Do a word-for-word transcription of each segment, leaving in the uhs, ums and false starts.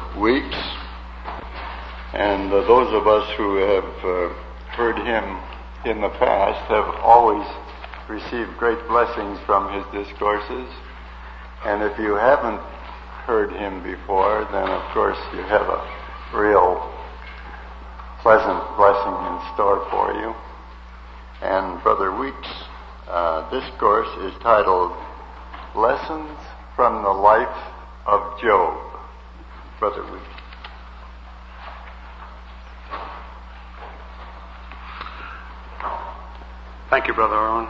weeks. And uh, those of us who have uh, heard him in the past have always received great blessings from his discourses. And if you haven't heard him before, then of course you have a real pleasant blessing in store for you. And Brother Weeks' uh, discourse is titled Lessons from the Life of Job. Brother Weeks. Thank you, Brother Owen.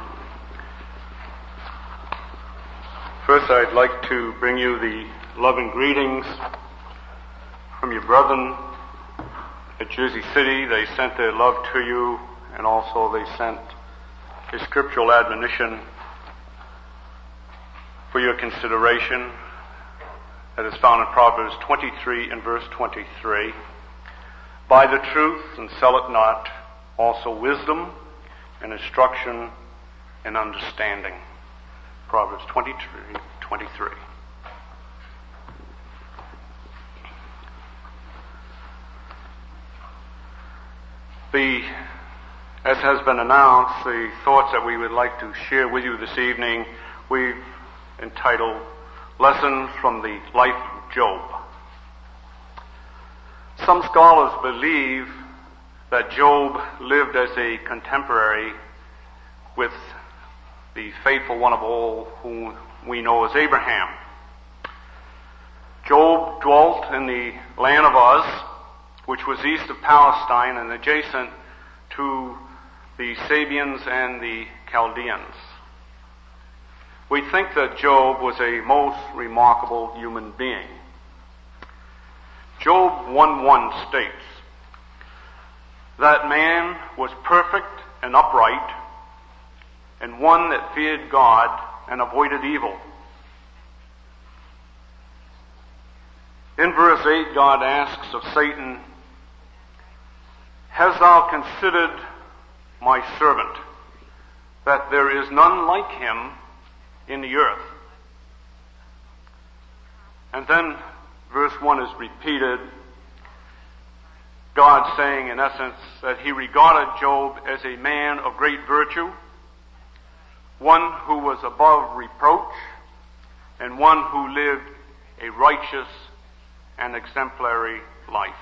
First, I'd like to bring you the loving greetings from your brethren at Jersey City. They sent their love to you, and also they sent a scriptural admonition for your consideration that is found in Proverbs twenty-three and verse twenty-three. Buy the truth and sell it not, also wisdom and instruction and understanding. Proverbs twenty-three, twenty-three. The, as has been announced, the thoughts that we would like to share with you this evening, we've entitled Lessons from the Life of Job. Some scholars believe that Job lived as a contemporary with the faithful one of all whom we know as Abraham. Job dwelt in the land of Uz, which was east of Palestine and adjacent to the Sabians and the Chaldeans. We think that Job was a most remarkable human being. Job one one states, that man was perfect and upright, and one that feared God and avoided evil. In verse eight, God asks of Satan, Hast thou considered my servant, that there is none like him in the earth? And then verse one is repeated, God saying, in essence, that he regarded Job as a man of great virtue, one who was above reproach, and one who lived a righteous and exemplary life.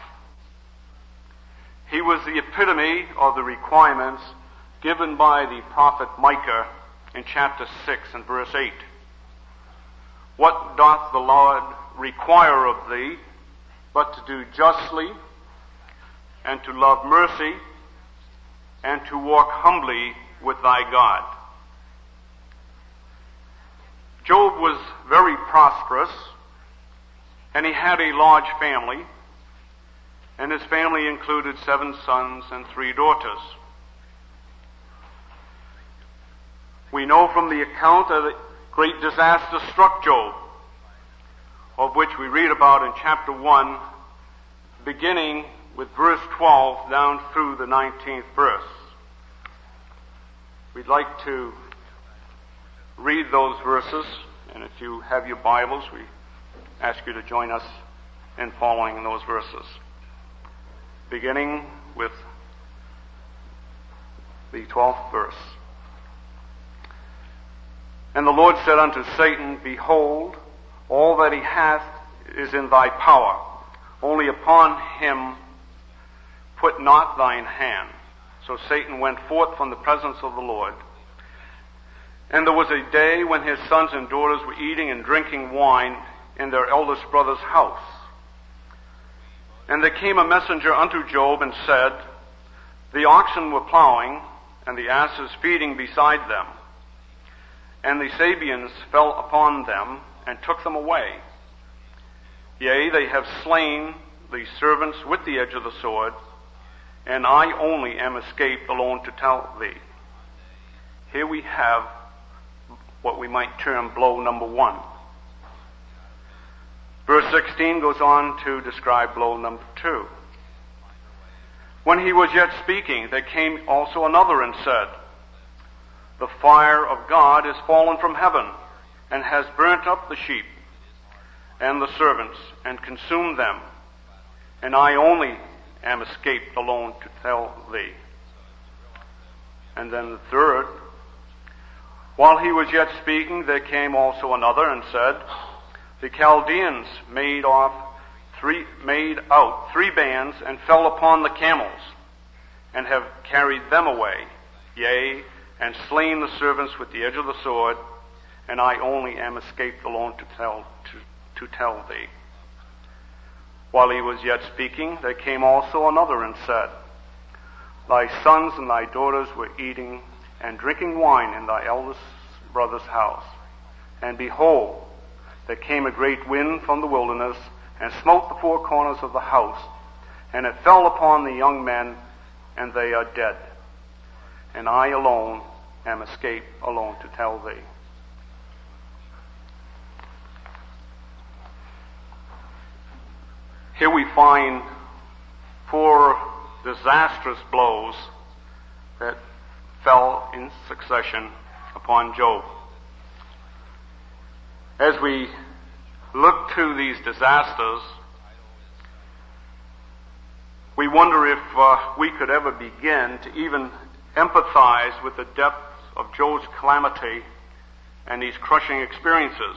He was the epitome of the requirements given by the prophet Micah in chapter six and verse eight. What doth the Lord require of thee, but to do justly, and to love mercy, and to walk humbly with thy God. Job was very prosperous, and he had a large family, and his family included seven sons and three daughters. We know from the account that a great disaster struck Job, of which we read about in chapter one, beginning with verse twelve down through the nineteenth verse. We'd like to read those verses, and if you have your Bibles, we ask you to join us in following those verses. Beginning with the twelfth verse. And the Lord said unto Satan, Behold, all that he hath is in thy power, only upon him put not thine hand. So Satan went forth from the presence of the Lord. And there was a day when his sons and daughters were eating and drinking wine in their eldest brother's house. And there came a messenger unto Job and said, The oxen were plowing, and the asses feeding beside them. And the Sabians fell upon them, and took them away. Yea, they have slain the servants with the edge of the sword, and I only am escaped alone to tell thee. Here we have what we might term blow number one. Verse sixteen goes on to describe blow number two. When he was yet speaking, there came also another and said, The fire of God is fallen from heaven, and has burnt up the sheep and the servants, and consumed them, and I only am escaped alone to tell thee. And then the third, while he was yet speaking, there came also another and said, the Chaldeans made off three, made out three bands and fell upon the camels, and have carried them away, yea, and slain the servants with the edge of the sword, and I only am escaped alone to tell to, to tell thee. While he was yet speaking, there came also another and said, thy sons and thy daughters were eating and drinking wine in thy eldest brother's house. And behold, there came a great wind from the wilderness, and smote the four corners of the house, and it fell upon the young men, and they are dead. And I alone am escaped alone to tell thee. Here we find four disastrous blows that fell in succession upon Job. As we look to these disasters, we wonder if uh, we could ever begin to even empathize with the depth of Job's calamity and these crushing experiences.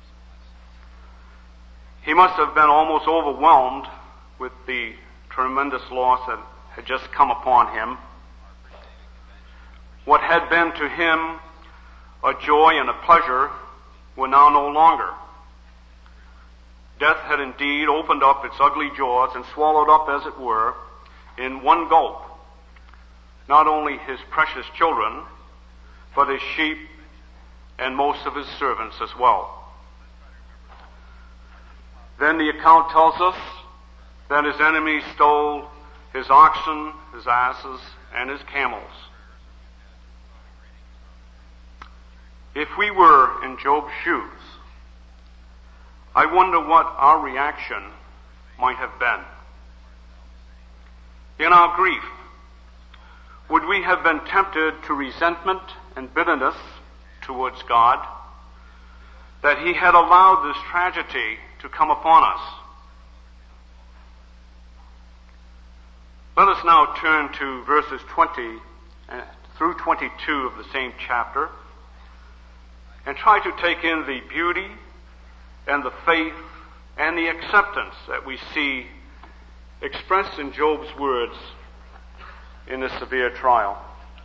He must have been almost overwhelmed with the tremendous loss that had just come upon him. What had been to him a joy and a pleasure were now no longer. Death had indeed opened up its ugly jaws and swallowed up, as it were, in one gulp, not only his precious children, but his sheep and most of his servants as well. Then the account tells us that his enemies stole his oxen, his asses, and his camels. If we were in Job's shoes, I wonder what our reaction might have been. In our grief, would we have been tempted to resentment and bitterness towards God that he had allowed this tragedy to come upon us? Let us now turn to verses twenty through twenty-two of the same chapter and try to take in the beauty and the faith and the acceptance that we see expressed in Job's words in this severe trial.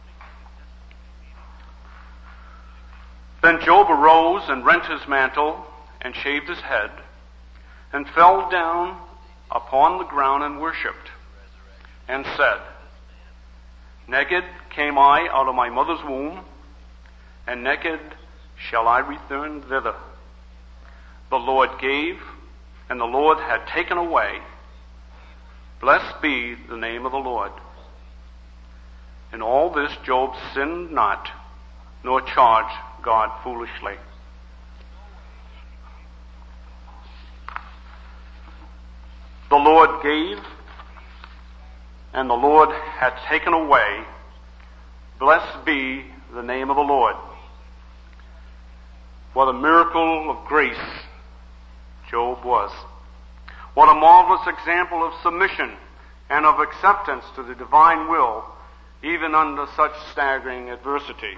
Then Job arose and rent his mantle and shaved his head and fell down upon the ground and worshipped and said, naked came I out of my mother's womb, and naked shall I return thither. The Lord gave, and the Lord had taken away. Blessed be the name of the Lord. In all this Job sinned not, nor charged God foolishly. The Lord gave, and the Lord had taken away. Blessed be the name of the Lord. What a miracle of grace Job was. What a marvelous example of submission and of acceptance to the divine will, even under such staggering adversity.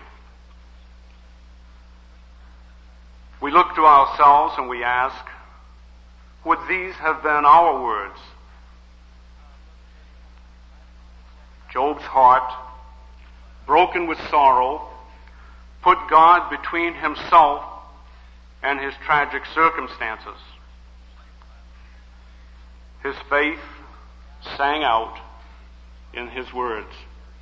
We look to ourselves and we ask, would these have been our words? Job's heart, broken with sorrow, put God between himself and his tragic circumstances. His faith sang out in his words.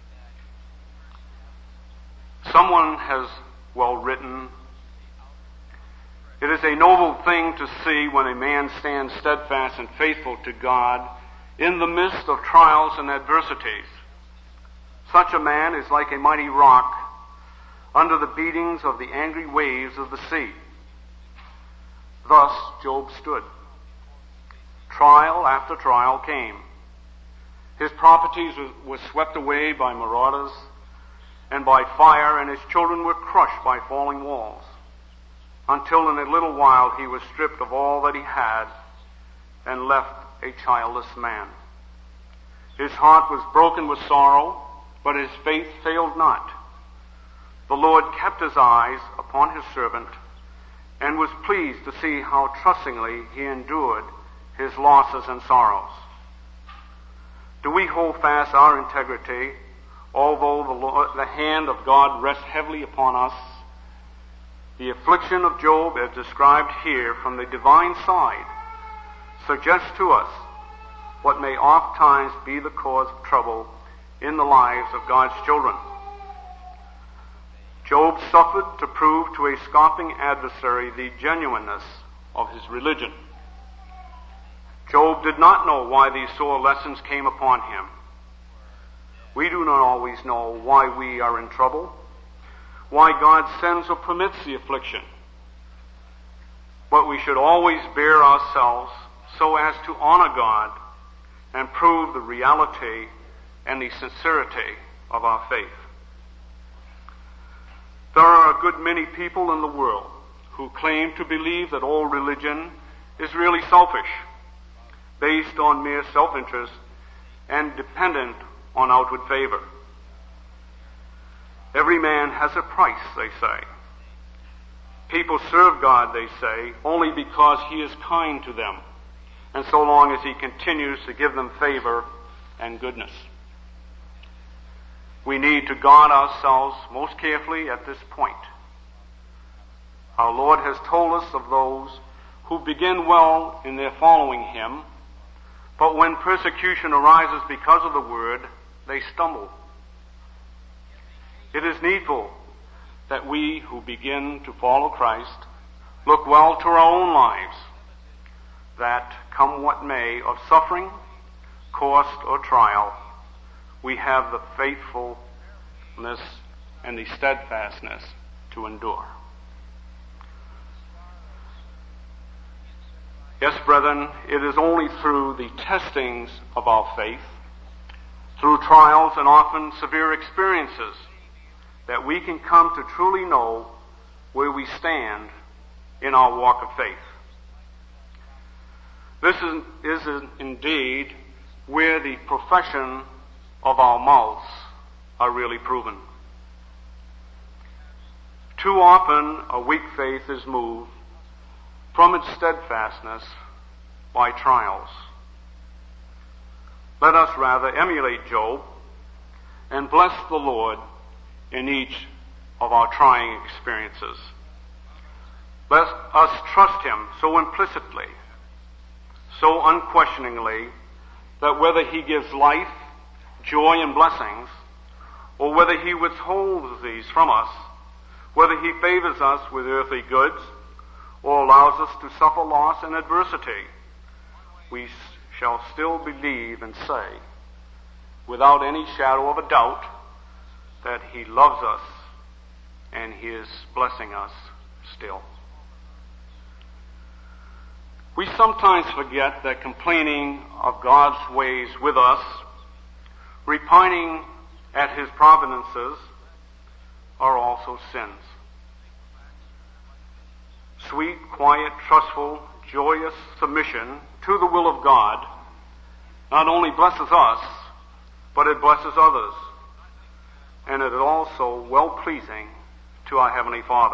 Someone has well written, it is a noble thing to see when a man stands steadfast and faithful to God in the midst of trials and adversities. Such a man is like a mighty rock under the beatings of the angry waves of the sea. Thus Job stood. Trial after trial came. His properties were swept away by marauders and by fire, and his children were crushed by falling walls, until in a little while he was stripped of all that he had and left a childless man. His heart was broken with sorrow, but his faith failed not. The Lord kept his eyes upon his servant and was pleased to see how trustingly he endured his losses and sorrows. Do we hold fast our integrity, although the, Lord, the hand of God rests heavily upon us? The affliction of Job, as described here from the divine side, suggests to us what may oft times be the cause of trouble in the lives of God's children. Job suffered to prove to a scoffing adversary the genuineness of his religion. Job did not know why these sore lessons came upon him. We do not always know why we are in trouble, why God sends or permits the affliction. But we should always bear ourselves so as to honor God and prove the reality and the sincerity of our faith. There are a good many people in the world who claim to believe that all religion is really selfish, based on mere self-interest and dependent on outward favor. Every man has a price, they say. People serve God, they say, only because he is kind to them, and so long as he continues to give them favor and goodness. We need to guard ourselves most carefully at this point. Our Lord has told us of those who begin well in their following him, but when persecution arises because of the word, they stumble. It is needful that we who begin to follow Christ look well to our own lives, that come what may of suffering, cost, or trial, we have the faithfulness and the steadfastness to endure. Yes, brethren, it is only through the testings of our faith, through trials and often severe experiences, that we can come to truly know where we stand in our walk of faith. This is, is indeed where the profession of our mouths are really proven. Too often a weak faith is moved from its steadfastness by trials. Let us rather emulate Job and bless the Lord in each of our trying experiences. Let us trust him so implicitly, so unquestioningly, that whether he gives life, joy, and blessings, or whether he withholds these from us, whether he favors us with earthly goods, or allows us to suffer loss and adversity, we shall still believe and say, without any shadow of a doubt, that he loves us and he is blessing us still. We sometimes forget that complaining of God's ways with us, repining at his providences, are also sins. Sweet, quiet, trustful, joyous submission to the will of God not only blesses us, but it blesses others. And it is also well-pleasing to our Heavenly Father.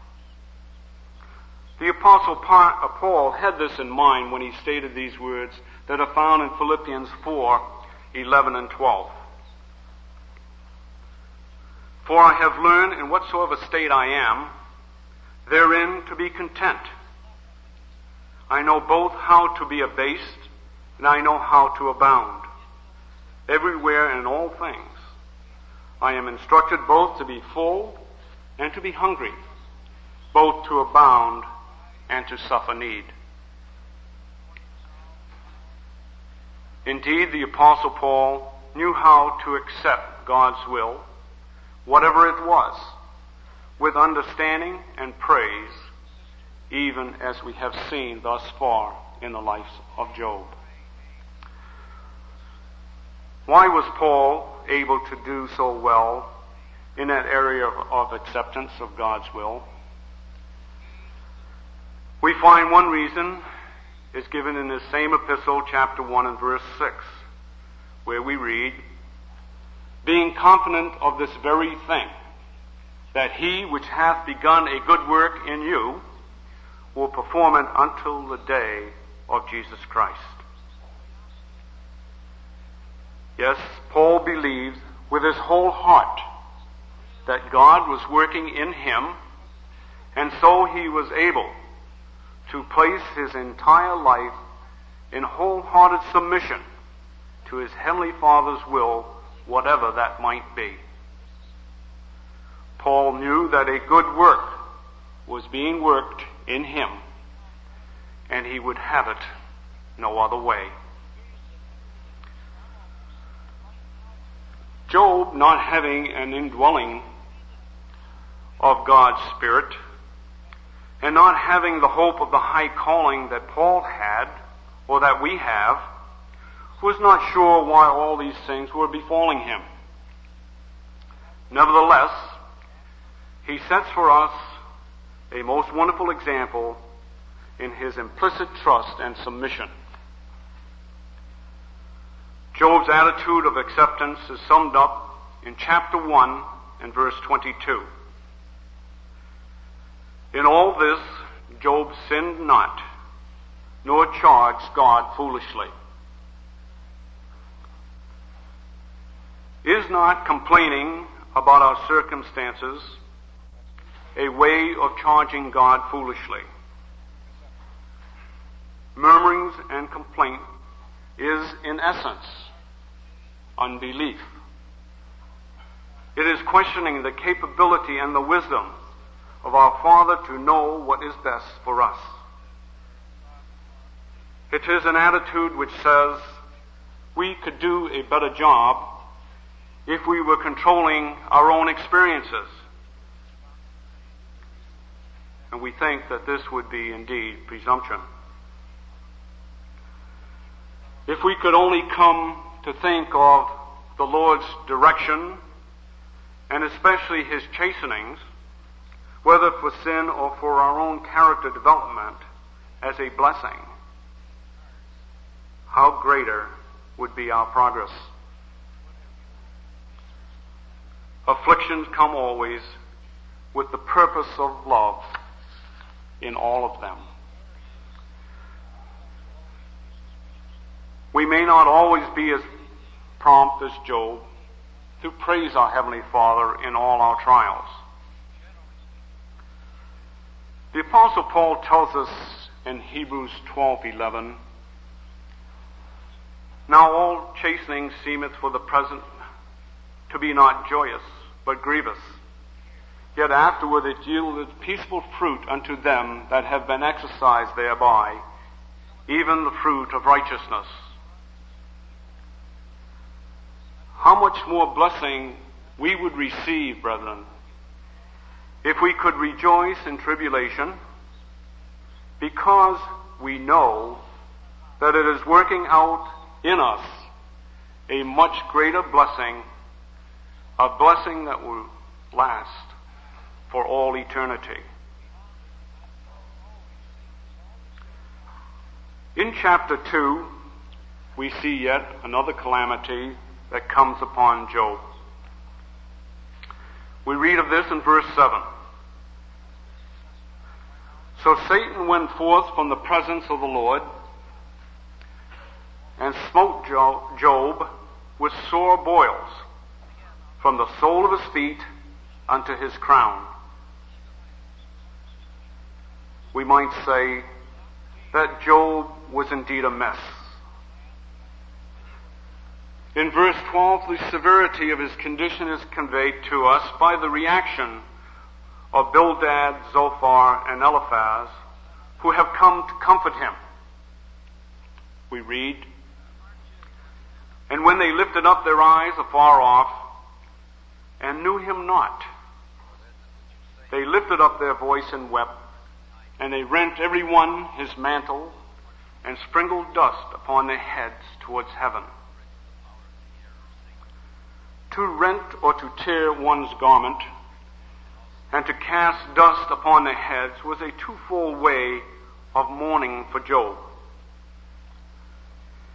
The Apostle Paul had this in mind when he stated these words that are found in Philippians four, eleven and twelve. For I have learned in whatsoever state I am, therein to be content. I know both how to be abased, and I know how to abound. Everywhere and in all things, I am instructed both to be full and to be hungry, both to abound and to suffer need. Indeed, the Apostle Paul knew how to accept God's will, whatever it was, with understanding and praise, even as we have seen thus far in the life of Job. Why was Paul able to do so well in that area of, of acceptance of God's will? We find one reason is given in this same epistle, chapter one and verse six, where we read, "Being confident of this very thing, that he which hath begun a good work in you will perform it until the day of Jesus Christ." Yes, Paul believed with his whole heart that God was working in him, and so he was able to place his entire life in wholehearted submission to his Heavenly Father's will, whatever that might be. Paul knew that a good work was being worked in him, and he would have it no other way. Job, not having an indwelling of God's Spirit, and not having the hope of the high calling that Paul had, or that we have, was not sure why all these things were befalling him. Nevertheless, he sets for us a most wonderful example in his implicit trust and submission. Job's attitude of acceptance is summed up in chapter one and verse twenty-two. "In all this, Job sinned not, nor charged God foolishly." Is not complaining about our circumstances a way of charging God foolishly? Murmurings and complaint is, in essence, unbelief. It is questioning the capability and the wisdom of our Father to know what is best for us. It is an attitude which says we could do a better job if we were controlling our own experiences. And we think that this would be indeed presumption. If we could only come to think of the Lord's direction, and especially his chastenings, whether for sin or for our own character development, as a blessing, how greater would be our progress. Afflictions come always with the purpose of love in all of them. We may not always be as prompt as Job to praise our Heavenly Father in all our trials. The Apostle Paul tells us in Hebrews twelve eleven, "Now all chastening seemeth for the present to be not joyous, but grievous. Yet afterward it yieldeth peaceful fruit unto them that have been exercised thereby, even the fruit of righteousness." How much more blessing we would receive, brethren, if we could rejoice in tribulation, because we know that it is working out in us a much greater blessing, a blessing that will last for all eternity. In chapter two, we see yet another calamity that comes upon Job. We read of this in verse seven. "So Satan went forth from the presence of the Lord, and smote Job with sore boils, from the sole of his feet unto his crown." We might say that Job was indeed a mess. In verse twelve, the severity of his condition is conveyed to us by the reaction of Bildad, Zophar, and Eliphaz, who have come to comfort him. We read, "And when they lifted up their eyes afar off, and knew him not, they lifted up their voice and wept, and they rent every one his mantle, and sprinkled dust upon their heads towards heaven." To rent or to tear one's garment and to cast dust upon their heads was a twofold way of mourning for Job.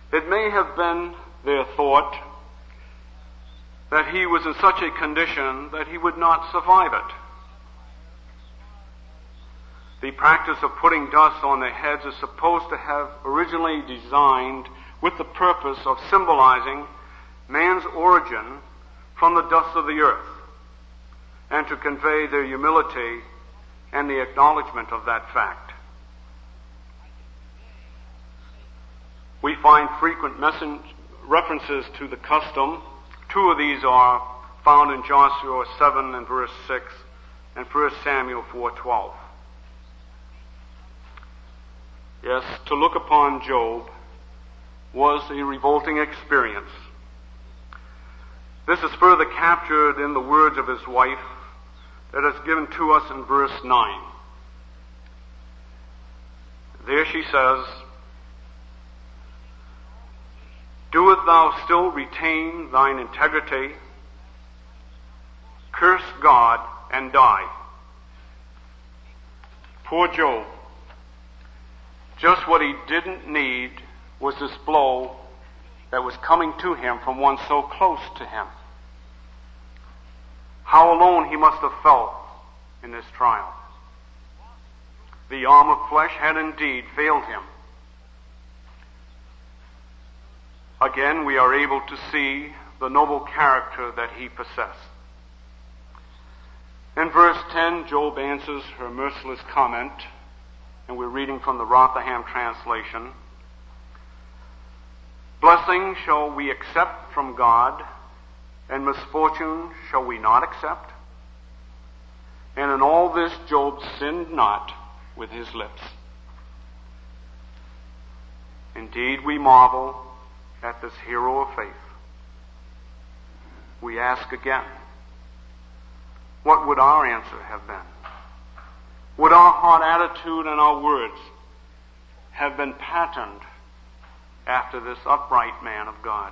It may have been their thought that he was in such a condition that he would not survive it. The practice of putting dust on their heads is supposed to have originally designed with the purpose of symbolizing man's origin from the dust of the earth, and to convey their humility and the acknowledgement of that fact. We find frequent message references to the custom. Two of these are found in Joshua seven and verse six and First Samuel four twelve. Yes, to look upon Job was a revolting experience. This is further captured in the words of his wife that is given to us in verse nine. There she says, "Doest thou still retain thine integrity? Curse God and die." Poor Job. Just what he didn't need was this blow that was coming to him from one so close to him. How alone he must have felt in this trial. The arm of flesh had indeed failed him. Again, we are able to see the noble character that he possessed. In verse ten, Job answers her merciless comment, and we're reading from the Rotherham translation. "Blessing shall we accept from God, and misfortune shall we not accept? And in all this Job sinned not with his lips." Indeed, we marvel at this hero of faith. We ask again, what would our answer have been? Would our heart attitude and our words have been patterned after this upright man of God?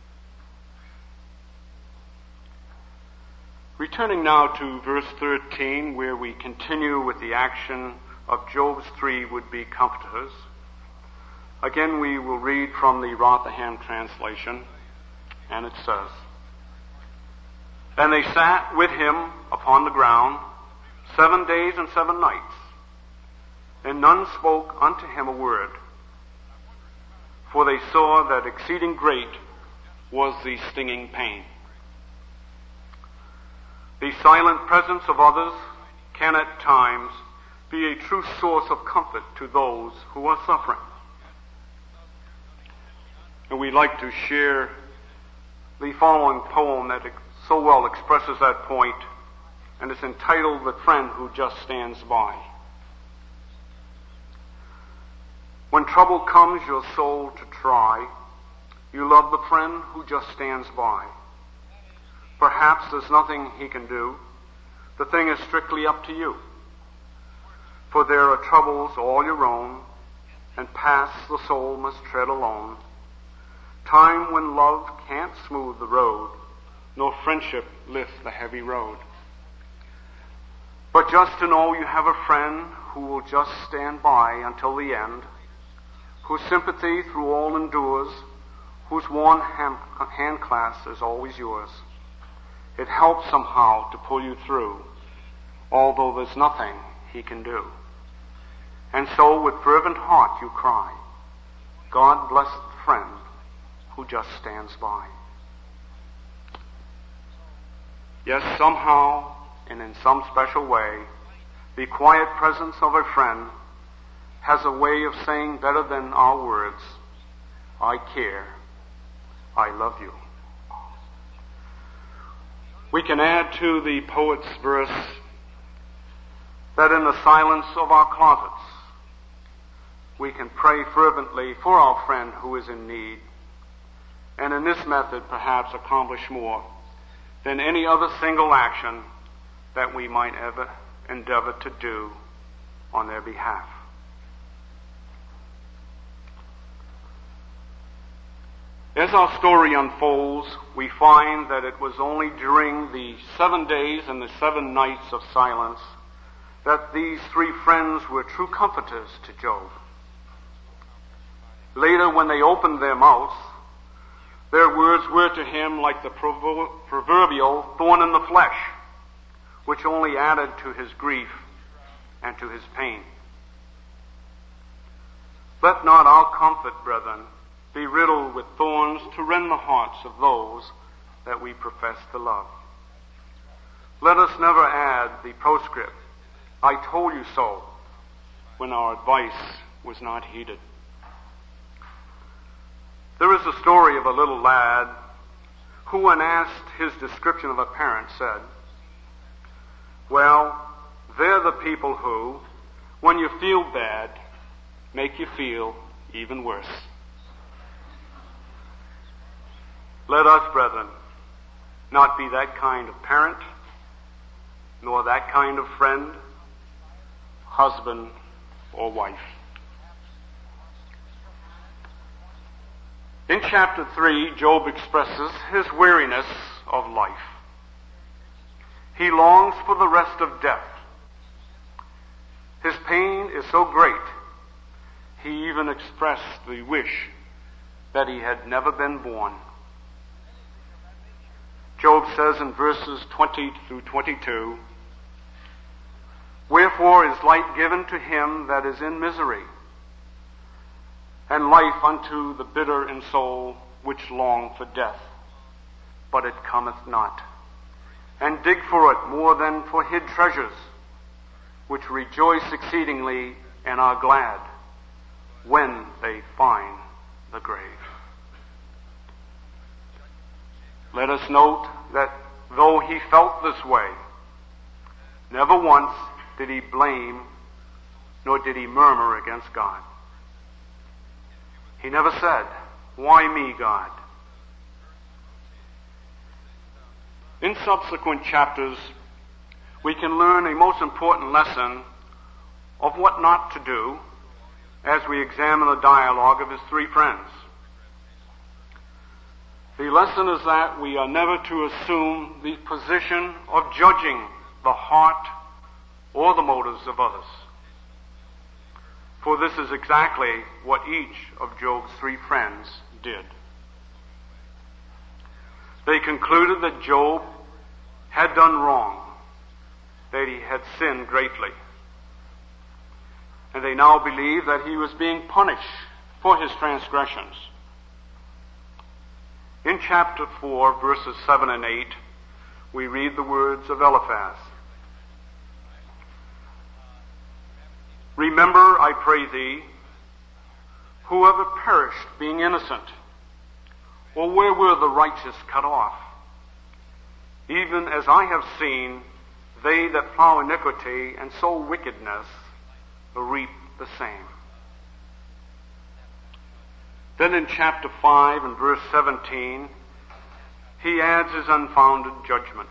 Returning now to verse thirteen, where we continue with the action of Job's three would-be comforters. Again, we will read from the Rotherham translation, and it says, "And they sat with him upon the ground seven days and seven nights, and none spoke unto him a word. For they saw that exceeding great was the stinging pain." The silent presence of others can at times be a true source of comfort to those who are suffering. And we'd like to share the following poem that so well expresses that point, and it's entitled "The Friend Who Just Stands By." When trouble comes your soul to try, you love the friend who just stands by. Perhaps there's nothing he can do. The thing is strictly up to you. For there are troubles all your own, and paths the soul must tread alone. Time when love can't smooth the road, nor friendship lift the heavy road. But just to know you have a friend who will just stand by until the end, whose sympathy through all endures, whose warm hand, hand clasp is always yours. It helps somehow to pull you through, although there's nothing he can do. And so with fervent heart you cry, "God bless the friend who just stands by." Yes, somehow and in some special way, the quiet presence of a friend has a way of saying better than our words, "I care, I love you." We can add to the poet's verse that in the silence of our closets, we can pray fervently for our friend who is in need, and in this method perhaps accomplish more than any other single action that we might ever endeavor to do on their behalf. As our story unfolds, we find that it was only during the seven days and the seven nights of silence that these three friends were true comforters to Job. Later, when they opened their mouths, their words were to him like the proverbial thorn in the flesh, which only added to his grief and to his pain. Let not our comfort, brethren, be riddled with thorns to rend the hearts of those that we profess to love. Let us never add the postscript, I told you so, when our advice was not heeded. There is a story of a little lad who, when asked his description of a parent, said, well, they're the people who, when you feel bad, make you feel even worse. Let us, brethren, not be that kind of parent, nor that kind of friend, husband, or wife. In chapter three, Job expresses his weariness of life. He longs for the rest of death. His pain is so great, he even expressed the wish that he had never been born. Job says in verses twenty through twenty-two, wherefore is light given to him that is in misery, and life unto the bitter in soul which long for death, but it cometh not. And dig for it more than for hid treasures, which rejoice exceedingly and are glad when they find the grave. Let us note that though he felt this way, never once did he blame nor did he murmur against God. He never said, why me, God? In subsequent chapters, we can learn a most important lesson of what not to do as we examine the dialogue of his three friends. The lesson is that we are never to assume the position of judging the heart or the motives of others. For this is exactly what each of Job's three friends did. They concluded that Job had done wrong, that he had sinned greatly. And they now believe that he was being punished for his transgressions. In chapter four, verses seven and eight, we read the words of Eliphaz. Remember, I pray thee, whoever perished being innocent, or where were the righteous cut off? Even as I have seen, they that plow iniquity and sow wickedness reap the same. Then in chapter five and verse seventeen, he adds his unfounded judgment.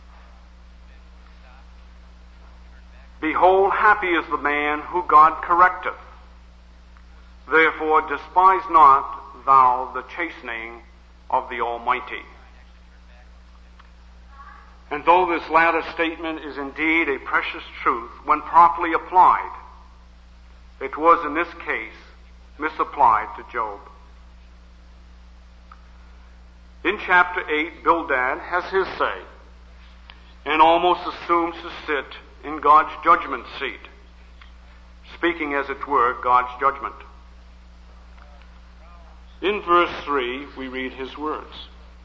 Behold, happy is the man who God correcteth. Therefore despise not thou the chastening of the Almighty. And though this latter statement is indeed a precious truth when properly applied, it was in this case misapplied to Job. In chapter eight, Bildad has his say and almost assumes to sit in God's judgment seat, speaking as it were God's judgment. In verse three, we read his words.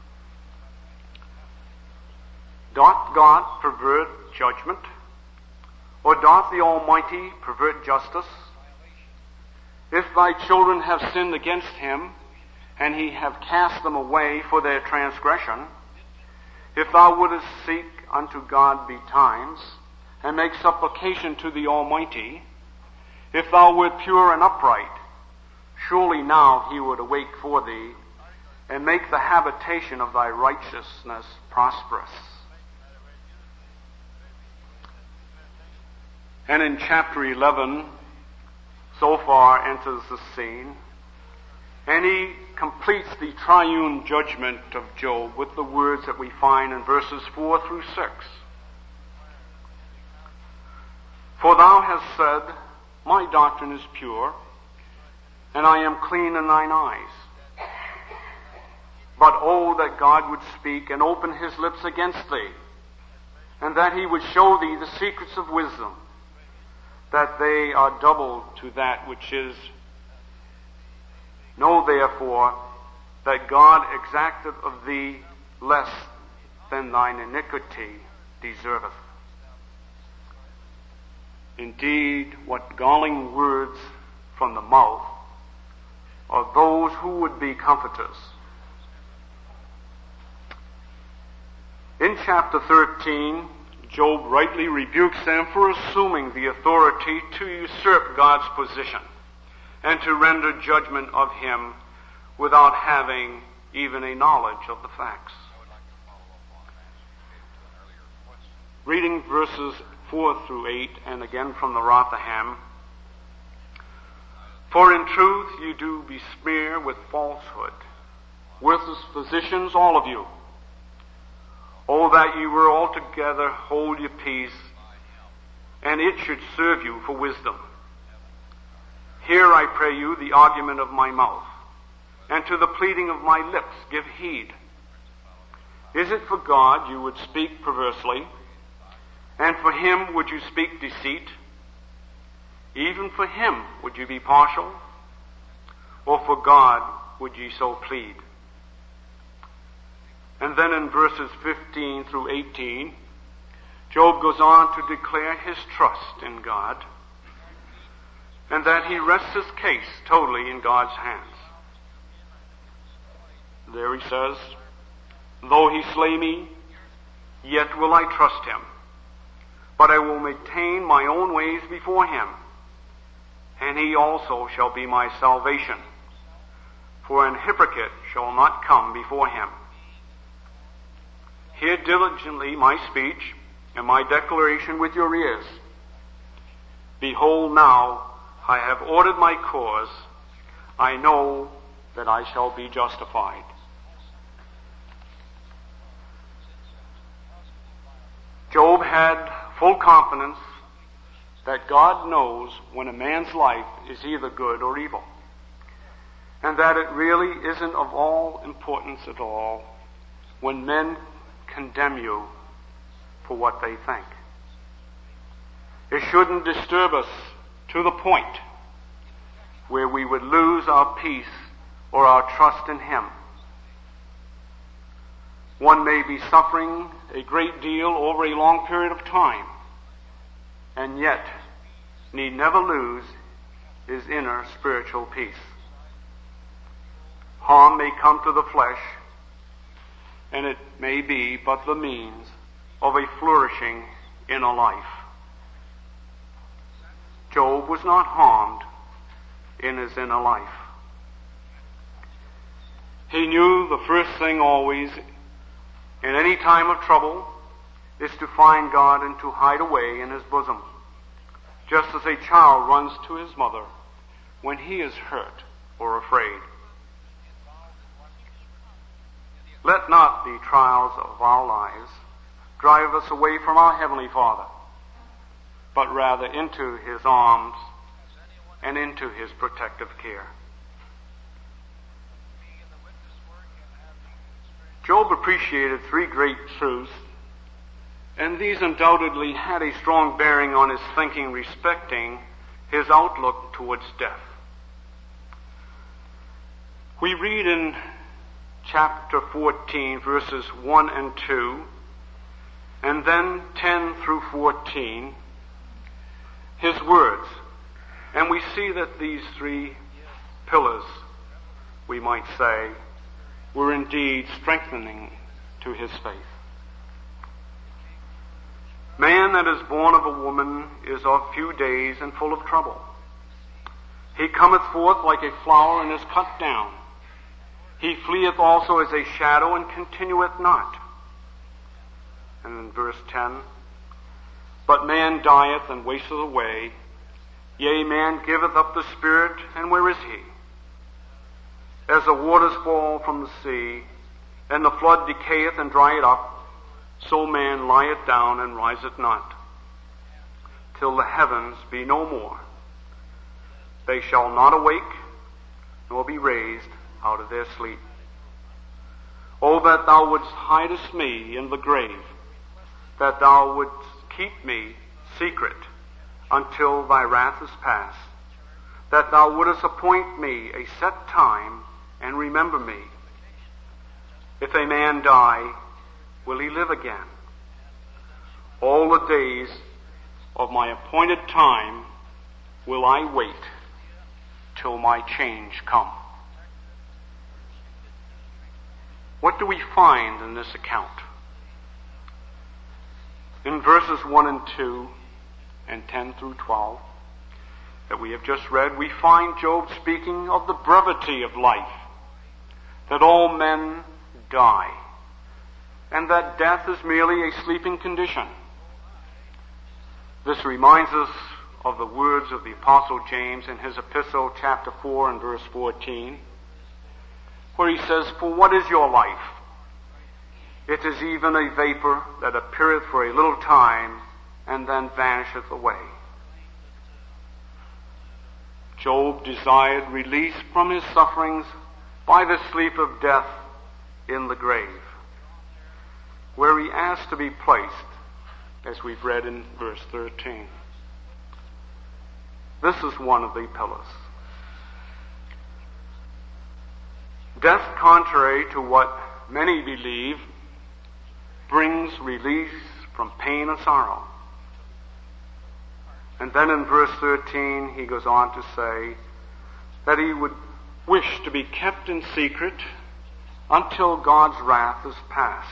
Doth God pervert judgment? Or doth the Almighty pervert justice? If thy children have sinned against him, and he have cast them away for their transgression, if thou wouldest seek unto God betimes, and make supplication to the Almighty, if thou wert pure and upright, surely now he would awake for thee, and make the habitation of thy righteousness prosperous. And in chapter eleven, Zophar enters the scene, and he completes the triune judgment of Job with the words that we find in verses four through six. For thou hast said, my doctrine is pure, and I am clean in thine eyes. But oh, that God would speak and open his lips against thee, and that he would show thee the secrets of wisdom, that they are double to that which is. Know therefore that God exacteth of thee less than thine iniquity deserveth. Indeed, what galling words from the mouth of those who would be comforters. In chapter thirteen, Job rightly rebukes them for assuming the authority to usurp God's position and to render judgment of him without having even a knowledge of the facts. Reading verses four through eight, and again from the Rotherham. For in truth you do besmear with falsehood, worthless physicians, all of you. Oh, that you were altogether hold your peace, and it should serve you for wisdom. Hear, I pray you, the argument of my mouth, and to the pleading of my lips give heed. Is it for God you would speak perversely, and for him would you speak deceit? Even for him would you be partial, or for God would ye so plead? And then in verses fifteen through eighteen, Job goes on to declare his trust in God, and that he rests his case totally in God's hands. There he says, though he slay me, yet will I trust him, but I will maintain my own ways before him, and he also shall be my salvation. For an hypocrite shall not come before him. Hear diligently my speech and my declaration with your ears. Behold, now I have ordered my cause. I know that I shall be justified. Job had full confidence that God knows when a man's life is either good or evil, and that it really isn't of all importance at all when men condemn you for what they think. It shouldn't disturb us to the point where we would lose our peace or our trust in him. One may be suffering a great deal over a long period of time, and yet need never lose his inner spiritual peace. Harm may come to the flesh, and it may be but the means of a flourishing inner life. Job was not harmed in his inner life. He knew the first thing always in any time of trouble is to find God and to hide away in his bosom, just as a child runs to his mother when he is hurt or afraid. Let not the trials of our lives drive us away from our Heavenly Father, but rather into his arms and into his protective care. Job appreciated three great truths, and these undoubtedly had a strong bearing on his thinking respecting his outlook towards death. We read in chapter fourteen, verses one and two, and then ten through fourteen, his words. And we see that these three pillars, we might say, were indeed strengthening to his faith. Man that is born of a woman is of few days and full of trouble. He cometh forth like a flower and is cut down. He fleeth also as a shadow and continueth not. And in verse ten, but man dieth and wasteth away. Yea, man giveth up the spirit, and where is he? As the waters fall from the sea, and the flood decayeth and drieth up, so man lieth down and riseth not, till the heavens be no more. They shall not awake, and will be raised out of their sleep. Oh, that thou wouldst hidest me in the grave, that thou wouldst keep me secret until thy wrath is past, that thou wouldst appoint me a set time and remember me. If a man die, will he live again? All the days of my appointed time will I wait till my change come. What do we find in this account? In verses one and two and ten through twelve that we have just read, we find Job speaking of the brevity of life, that all men die, and that death is merely a sleeping condition. This reminds us of the words of the Apostle James in his epistle, chapter four and verse fourteen, where he says, "For what is your life? It is even a vapor that appeareth for a little time, and then vanisheth away." Job desired release from his sufferings by the sleep of death in the grave, where he asked to be placed, as we've read in verse thirteen. This is one of the pillars. Death, contrary to what many believe, brings release from pain and sorrow. And then in verse thirteen, he goes on to say that he would wish to be kept in secret until God's wrath is past.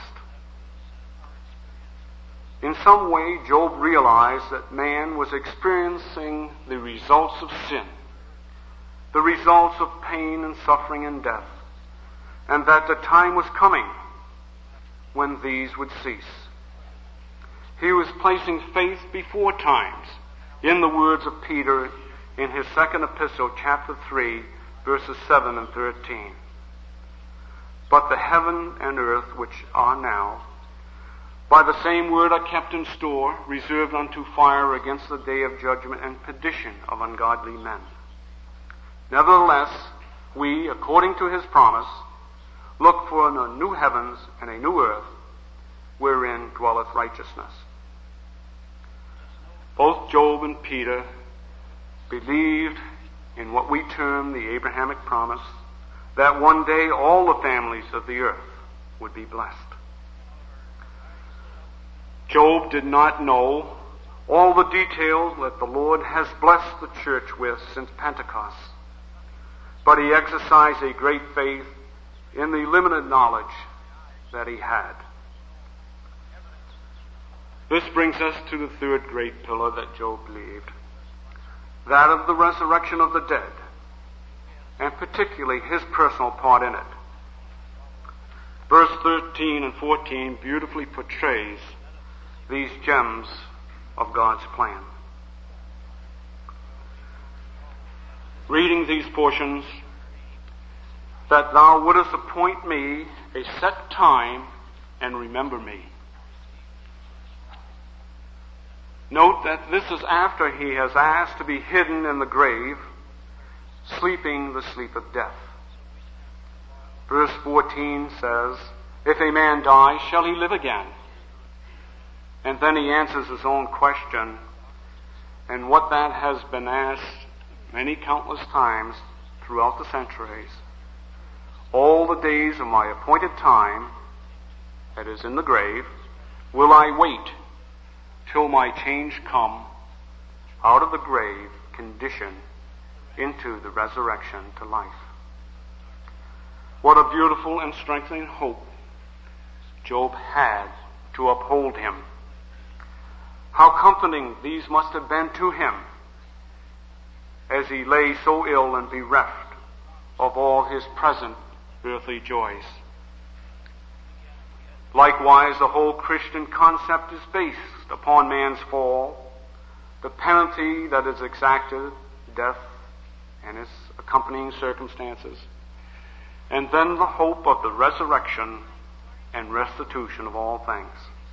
In some way, Job realized that man was experiencing the results of sin, the results of pain and suffering and death, and that the time was coming when these would cease. He was placing faith before times in the words of Peter in his second epistle, chapter three, verses seven and thirteen. "But the heaven and earth which are now, by the same word are kept in store, reserved unto fire against the day of judgment and perdition of ungodly men. Nevertheless, we, according to his promise, look for a new heavens and a new earth, wherein dwelleth righteousness." Both Job and Peter believed in what we term the Abrahamic promise, that one day all the families of the earth would be blessed. Job did not know all the details that the Lord has blessed the church with since Pentecost, but he exercised a great faith in the limited knowledge that he had. This brings us to the third great pillar that Job believed, that of the resurrection of the dead, and particularly his personal part in it. Verse thirteen and fourteen beautifully portrays these gems of God's plan. Reading these portions, "That thou wouldest appoint me a set time and remember me." Note that this is after he has asked to be hidden in the grave, sleeping the sleep of death. Verse fourteen says, "If a man die, shall he live again?" And then he answers his own question, and what that has been asked many countless times throughout the centuries. "All the days of my appointed time," that is in the grave, "will I wait till my change come out of the grave condition into the resurrection to life." What a beautiful and strengthening hope Job had to uphold him. How comforting these must have been to him as he lay so ill and bereft of all his present earthly joys. Likewise, the whole Christian concept is based upon man's fall, the penalty that is exacted, death, and its accompanying circumstances, and then the hope of the resurrection and restitution of all things.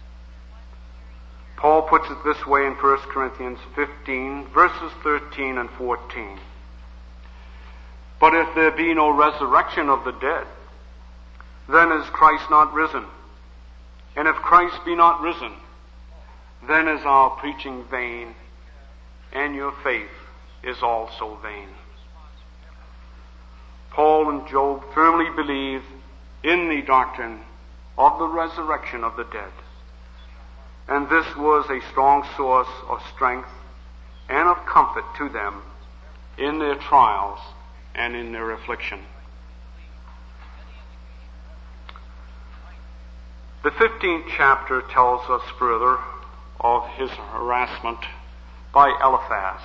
Paul puts it this way in First Corinthians fifteen, verses thirteen and fourteen. But if there be no resurrection of the dead, then is Christ not risen? And if Christ be not risen, then is our preaching vain, and your faith is also vain. Paul and Job firmly believed in the doctrine of the resurrection of the dead. And this was a strong source of strength and of comfort to them in their trials and in their affliction. The fifteenth chapter tells us further of his harassment by Eliphaz.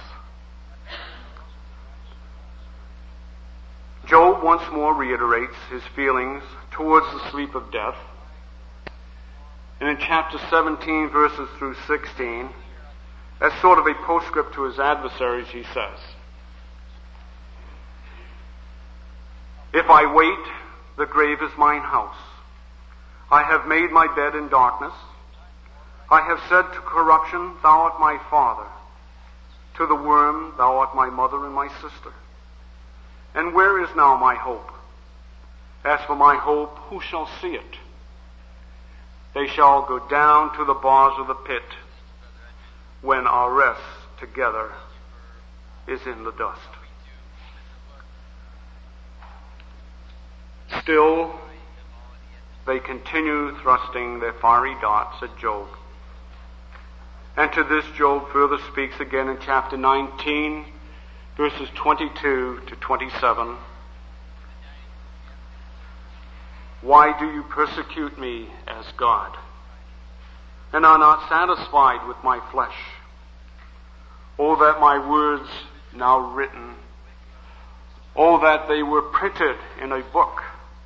Job once more reiterates his feelings towards the sleep of death. And in chapter seventeen, verses through sixteen, as sort of a postscript to his adversaries, he says, "If I wait, the grave is mine house. I have made my bed in darkness. I have said to corruption, thou art my father. To the worm, thou art my mother and my sister. And where is now my hope? As for my hope, who shall see it? They shall go down to the bars of the pit when our rest together is in the dust." Still, they continue thrusting their fiery darts at Job. And to this Job further speaks again in chapter nineteen, verses twenty-two to twenty-seven. "Why do you persecute me as God, and are not satisfied with my flesh? Oh, that my words now written, oh, that they were printed in a book,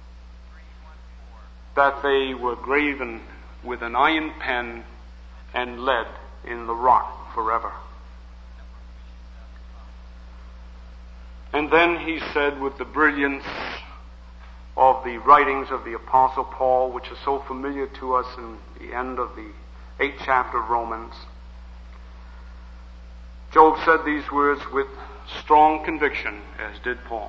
that they were graven with an iron pen and lead in the rock forever." And then he said, with the brilliance of the writings of the Apostle Paul, which is so familiar to us in the end of the eighth chapter of Romans, Job said these words with strong conviction, as did Paul.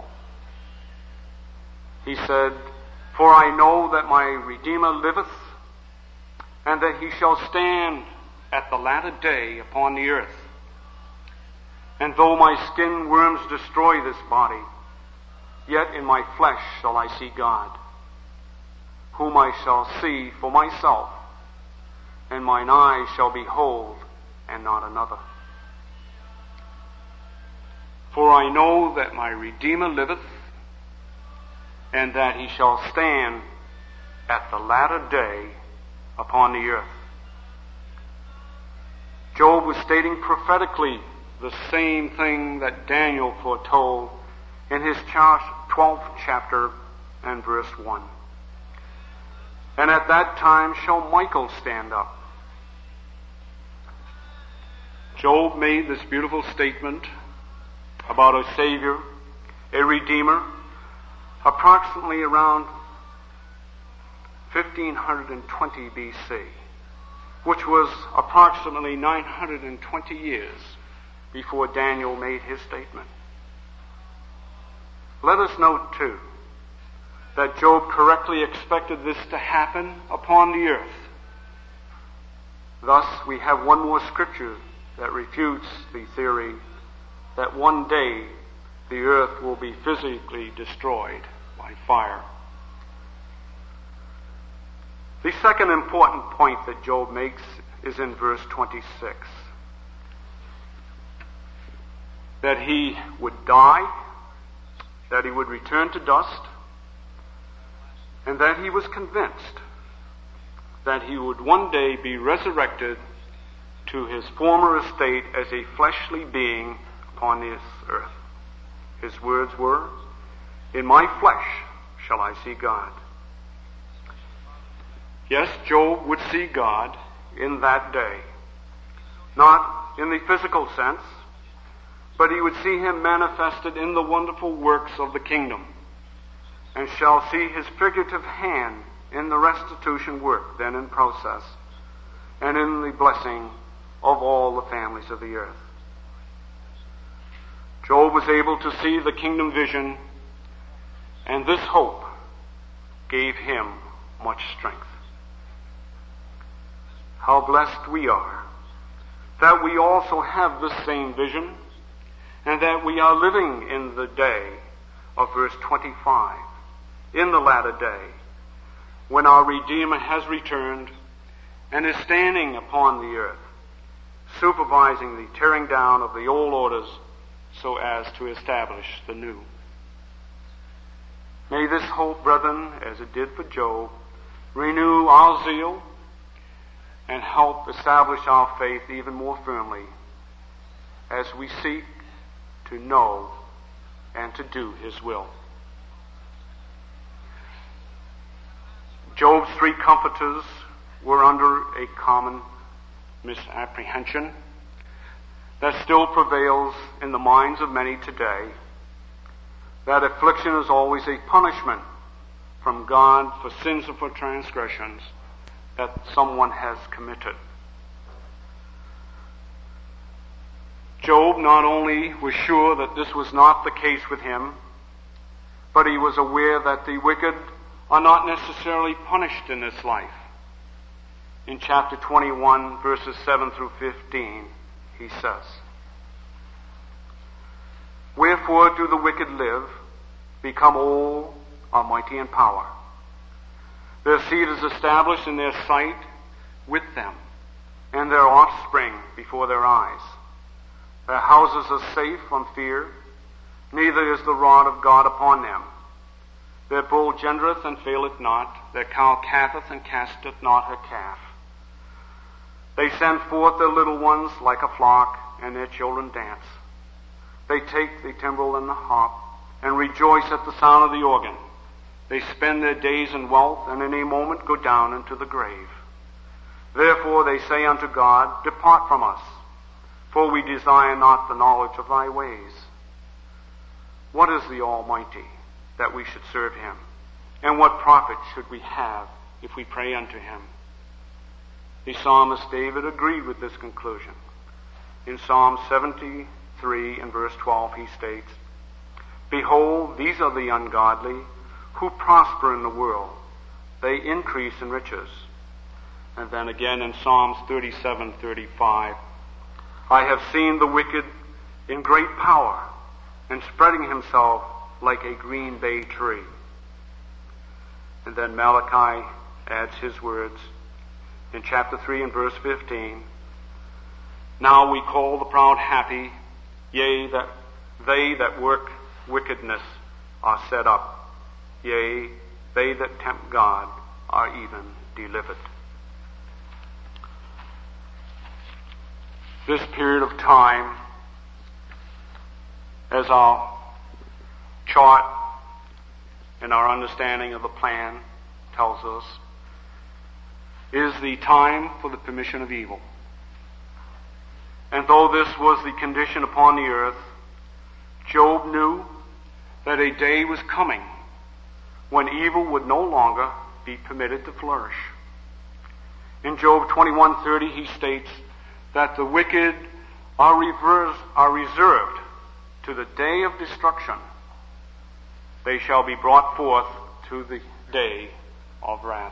He said, "For I know that my Redeemer liveth, and that he shall stand at the latter day upon the earth. And though my skin worms destroy this body, yet in my flesh shall I see God, whom I shall see for myself, and mine eyes shall behold, and not another. For I know that my Redeemer liveth, and that he shall stand at the latter day upon the earth." Job was stating prophetically the same thing that Daniel foretold in his twelfth chapter and verse one. "And at that time shall Michael stand up." Job made this beautiful statement about a Savior, a Redeemer, approximately around fifteen twenty B C, which was approximately nine hundred twenty years before Daniel made his statement. Let us note, too, that Job correctly expected this to happen upon the earth. Thus, we have one more scripture that refutes the theory that one day the earth will be physically destroyed by fire. The second important point that Job makes is in verse twenty-six. That he would die, that he would return to dust, and that he was convinced that he would one day be resurrected to his former estate as a fleshly being upon this earth. His words were, "In my flesh shall I see God." Yes, Job would see God in that day. Not in the physical sense, but he would see him manifested in the wonderful works of the kingdom, and shall see his figurative hand in the restitution work then in process, and in the blessing of all the families of the earth. Job was able to see the kingdom vision And this hope gave him much strength. How blessed we are that we also have this same vision, and that we are living in the day of verse twenty-five, in the latter day, when our Redeemer has returned and is standing upon the earth, supervising the tearing down of the old orders so as to establish the new. May this hope, brethren, as it did for Job, renew our zeal and help establish our faith even more firmly as we seek to know and to do his will. Job's three comforters were under a common misapprehension that still prevails in the minds of many today, that affliction is always a punishment from God for sins and for transgressions that someone has committed. Job not only was sure that this was not the case with him, but he was aware that the wicked are not necessarily punished in this life. In chapter twenty-one, verses seven through fifteen, he says, "Wherefore do the wicked live, become old, are mighty in power? Their seed is established in their sight with them, and their offspring before their eyes. Their houses are safe from fear, neither is the rod of God upon them. Their bull gendereth and faileth not, their cow calveth and casteth not her calf. They send forth their little ones like a flock, and their children dance. They take the timbrel and the harp, and rejoice at the sound of the organ. They spend their days in wealth, and in a moment go down into the grave. Therefore they say unto God, Depart from us, for we desire not the knowledge of thy ways. What is the Almighty, that we should serve him? And what profit should we have if we pray unto him?" The psalmist David agreed with this conclusion. In Psalm seventy-three and verse twelve he states, "Behold, these are the ungodly, who prosper in the world. They increase in riches." And then again in Psalms thirty-seven thirty-five, "I have seen the wicked in great power, and spreading himself like a green bay tree." And then Malachi adds his words in chapter three and verse fifteen, "Now we call the proud happy, yea, that they that work wickedness are set up. Yea, they that tempt God are even delivered." This period of time, as our chart and our understanding of the plan tells us, is the time for the permission of evil. And though this was the condition upon the earth, Job knew that a day was coming when evil would no longer be permitted to flourish. In Job twenty-one thirty he states that the wicked are, reversed, are reserved to the day of destruction. They shall be brought forth to the day of wrath.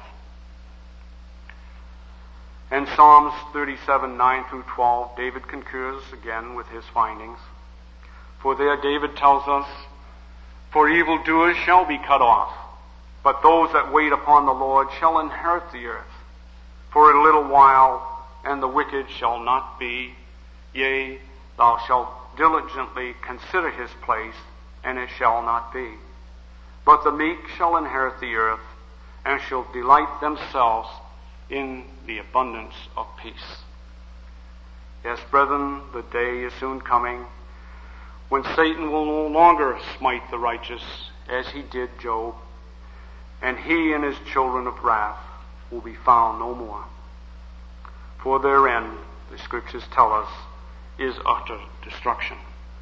And Psalms thirty-seven nine through twelve, David concurs again with his findings. For there David tells us, "For evildoers shall be cut off, but those that wait upon the Lord shall inherit the earth. For a little while, and the wicked shall not be. Yea, thou shalt diligently consider his place, and it shall not be. But the meek shall inherit the earth, and shall delight themselves in the abundance of peace." Yes, brethren, the day is soon coming when Satan will no longer smite the righteous as he did Job, and he and his children of wrath will be found no more. For their end, the Scriptures tell us, is utter destruction.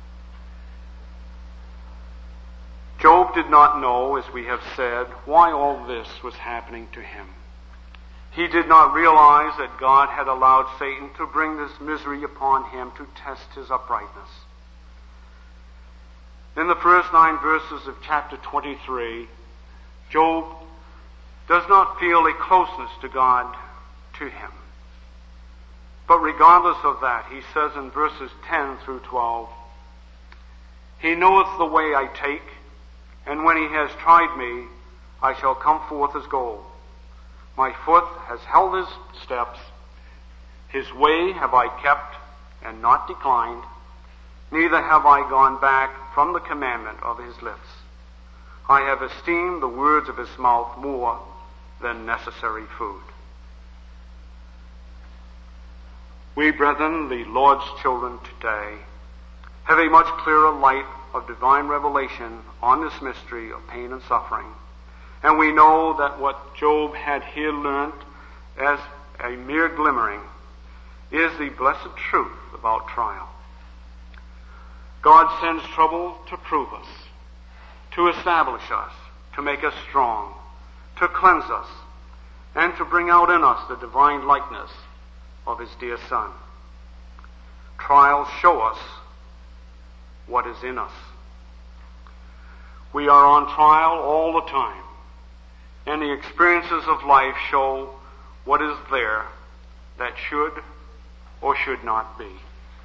Job did not know, as we have said, why all this was happening to him. He did not realize that God had allowed Satan to bring this misery upon him to test his uprightness. In the first nine verses of chapter twenty-three, Job does not feel a closeness to God to him. But regardless of that, he says in verses ten through twelve, He knoweth the way I take, and when he has tried me, I shall come forth as gold. My foot has held his steps. His way have I kept and not declined. Neither have I gone back from the commandment of his lips. I have esteemed the words of his mouth more than necessary food. We, brethren, the Lord's children today, have a much clearer light of divine revelation on this mystery of pain and suffering. And we know that what Job had here learned as a mere glimmering is the blessed truth about trial. God sends trouble to prove us, to establish us, to make us strong, to cleanse us, and to bring out in us the divine likeness of his dear Son. Trials show us what is in us. We are on trial all the time, and the experiences of life show what is there that should or should not be.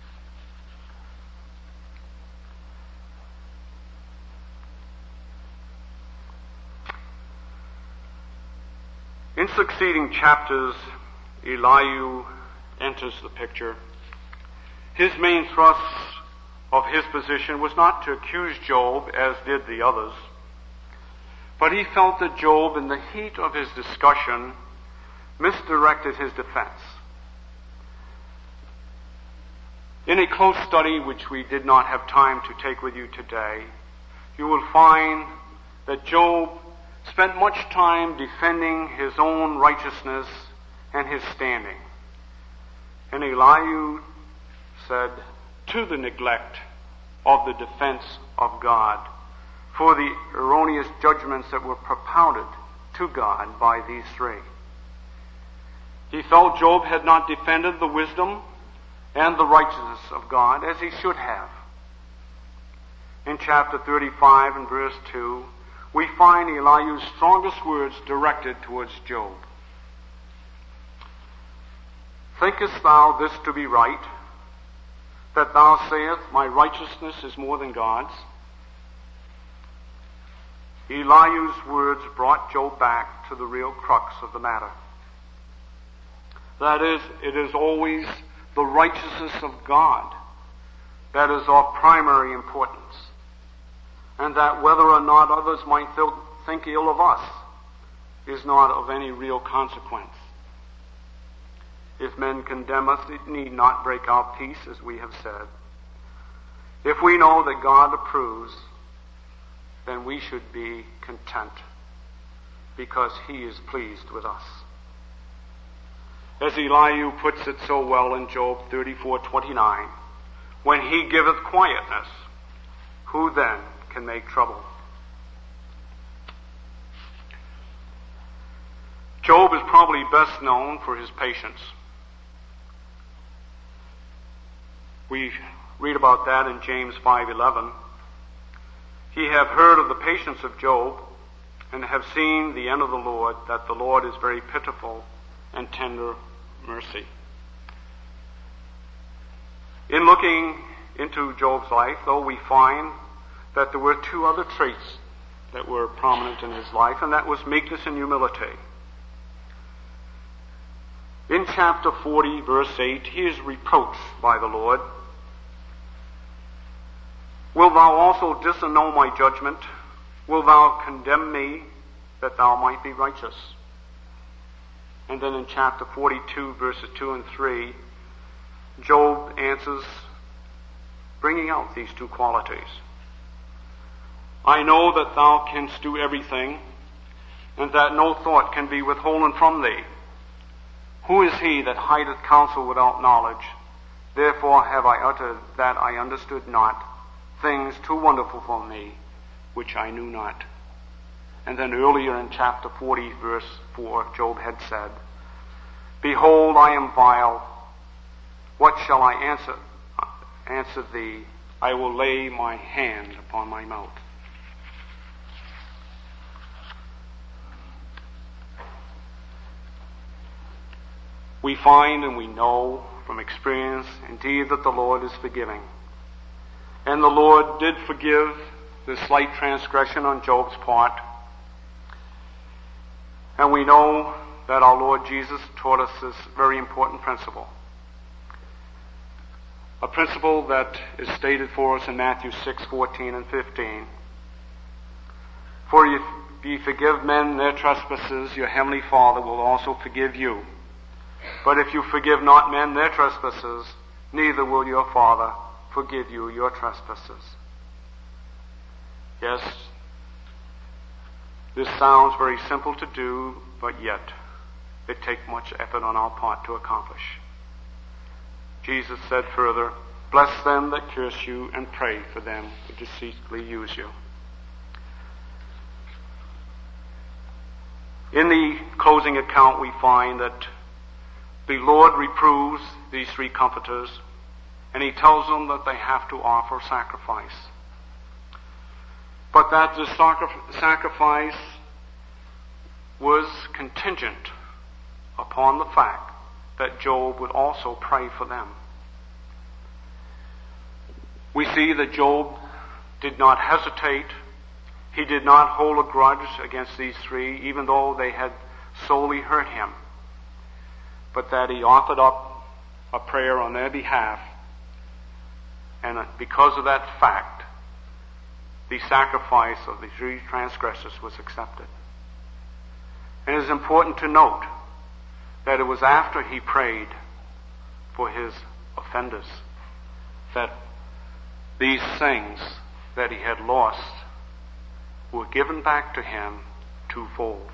In succeeding chapters, Elihu enters the picture. His main thrust of his position was not to accuse Job, as did the others, but he felt that Job, in the heat of his discussion, misdirected his defense. In a close study, which we did not have time to take with you today, you will find that Job spent much time defending his own righteousness and his standing. And Elihu said, to the neglect of the defense of God, for the erroneous judgments that were propounded to God by these three. He felt Job had not defended the wisdom and the righteousness of God as he should have. In chapter thirty-five and verse two, we find Elihu's strongest words directed towards Job. Thinkest thou this to be right, that thou sayest, my righteousness is more than God's? Elihu's words brought Job back to the real crux of the matter. That is, it is always the righteousness of God that is of primary importance, and that whether or not others might think ill of us is not of any real consequence. If men condemn us, it need not break our peace, as we have said. If we know that God approves, then we should be content, because he is pleased with us. As Elihu puts it so well in Job thirty-four twenty-nine, when he giveth quietness, who then can make trouble? Job is probably best known for his patience. We read about that in James five eleven. Ye have heard of the patience of Job, and have seen the end of the Lord, that the Lord is very pitiful and tender mercy. In looking into Job's life, though, we find that there were two other traits that were prominent in his life, and that was meekness and humility. In chapter forty, verse eight, he is reproached by the Lord. Wilt thou also disannul my judgment? Wilt thou condemn me, that thou might be righteous? And then in chapter forty-two, verses two and three, Job answers, bringing out these two qualities. I know that thou canst do everything, and that no thought can be withholden from thee. Who is he that hideth counsel without knowledge? Therefore have I uttered that I understood not, things too wonderful for me, which I knew not. And then earlier in chapter forty, verse four, Job had said, Behold, I am vile. What shall I answer, answer thee, I will lay my hand upon my mouth. We find and we know from experience, indeed, that the Lord is forgiving. And the Lord did forgive the slight transgression on Job's part. And we know that our Lord Jesus taught us this very important principle. A principle that is stated for us in Matthew six, fourteen and fifteen. For if ye forgive men their trespasses, your heavenly Father will also forgive you. But if you forgive not men their trespasses, neither will your Father forgive you your trespasses. Yes, this sounds very simple to do, but yet it takes much effort on our part to accomplish. Jesus said further, bless them that curse you and pray for them who deceitfully use you. In the closing account we find that the Lord reproves these three comforters, and he tells them that they have to offer sacrifice. But that the sacrifice was contingent upon the fact that Job would also pray for them. We see that Job did not hesitate. He did not hold a grudge against these three, even though they had sorely hurt him, but that he offered up a prayer on their behalf, and because of that fact, the sacrifice of the three transgressors was accepted. And it is important to note that it was after he prayed for his offenders that these things that he had lost were given back to him twofold.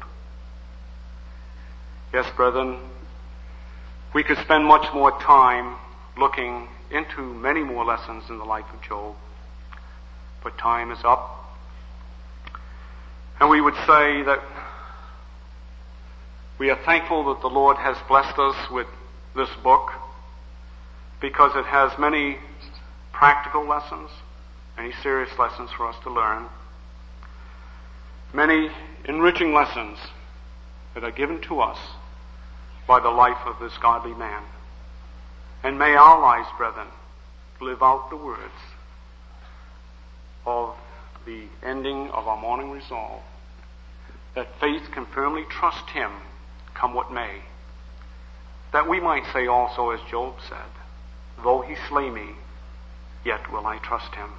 Yes, brethren, we could spend much more time looking into many more lessons in the life of Job, but time is up. And we would say that we are thankful that the Lord has blessed us with this book, because it has many practical lessons, many serious lessons for us to learn, many enriching lessons that are given to us by the life of this godly man. And may our lives, brethren, live out the words of the ending of our morning resolve, that faith can firmly trust him, come what may, that we might say also, as Job said, though he slay me, yet will I trust him.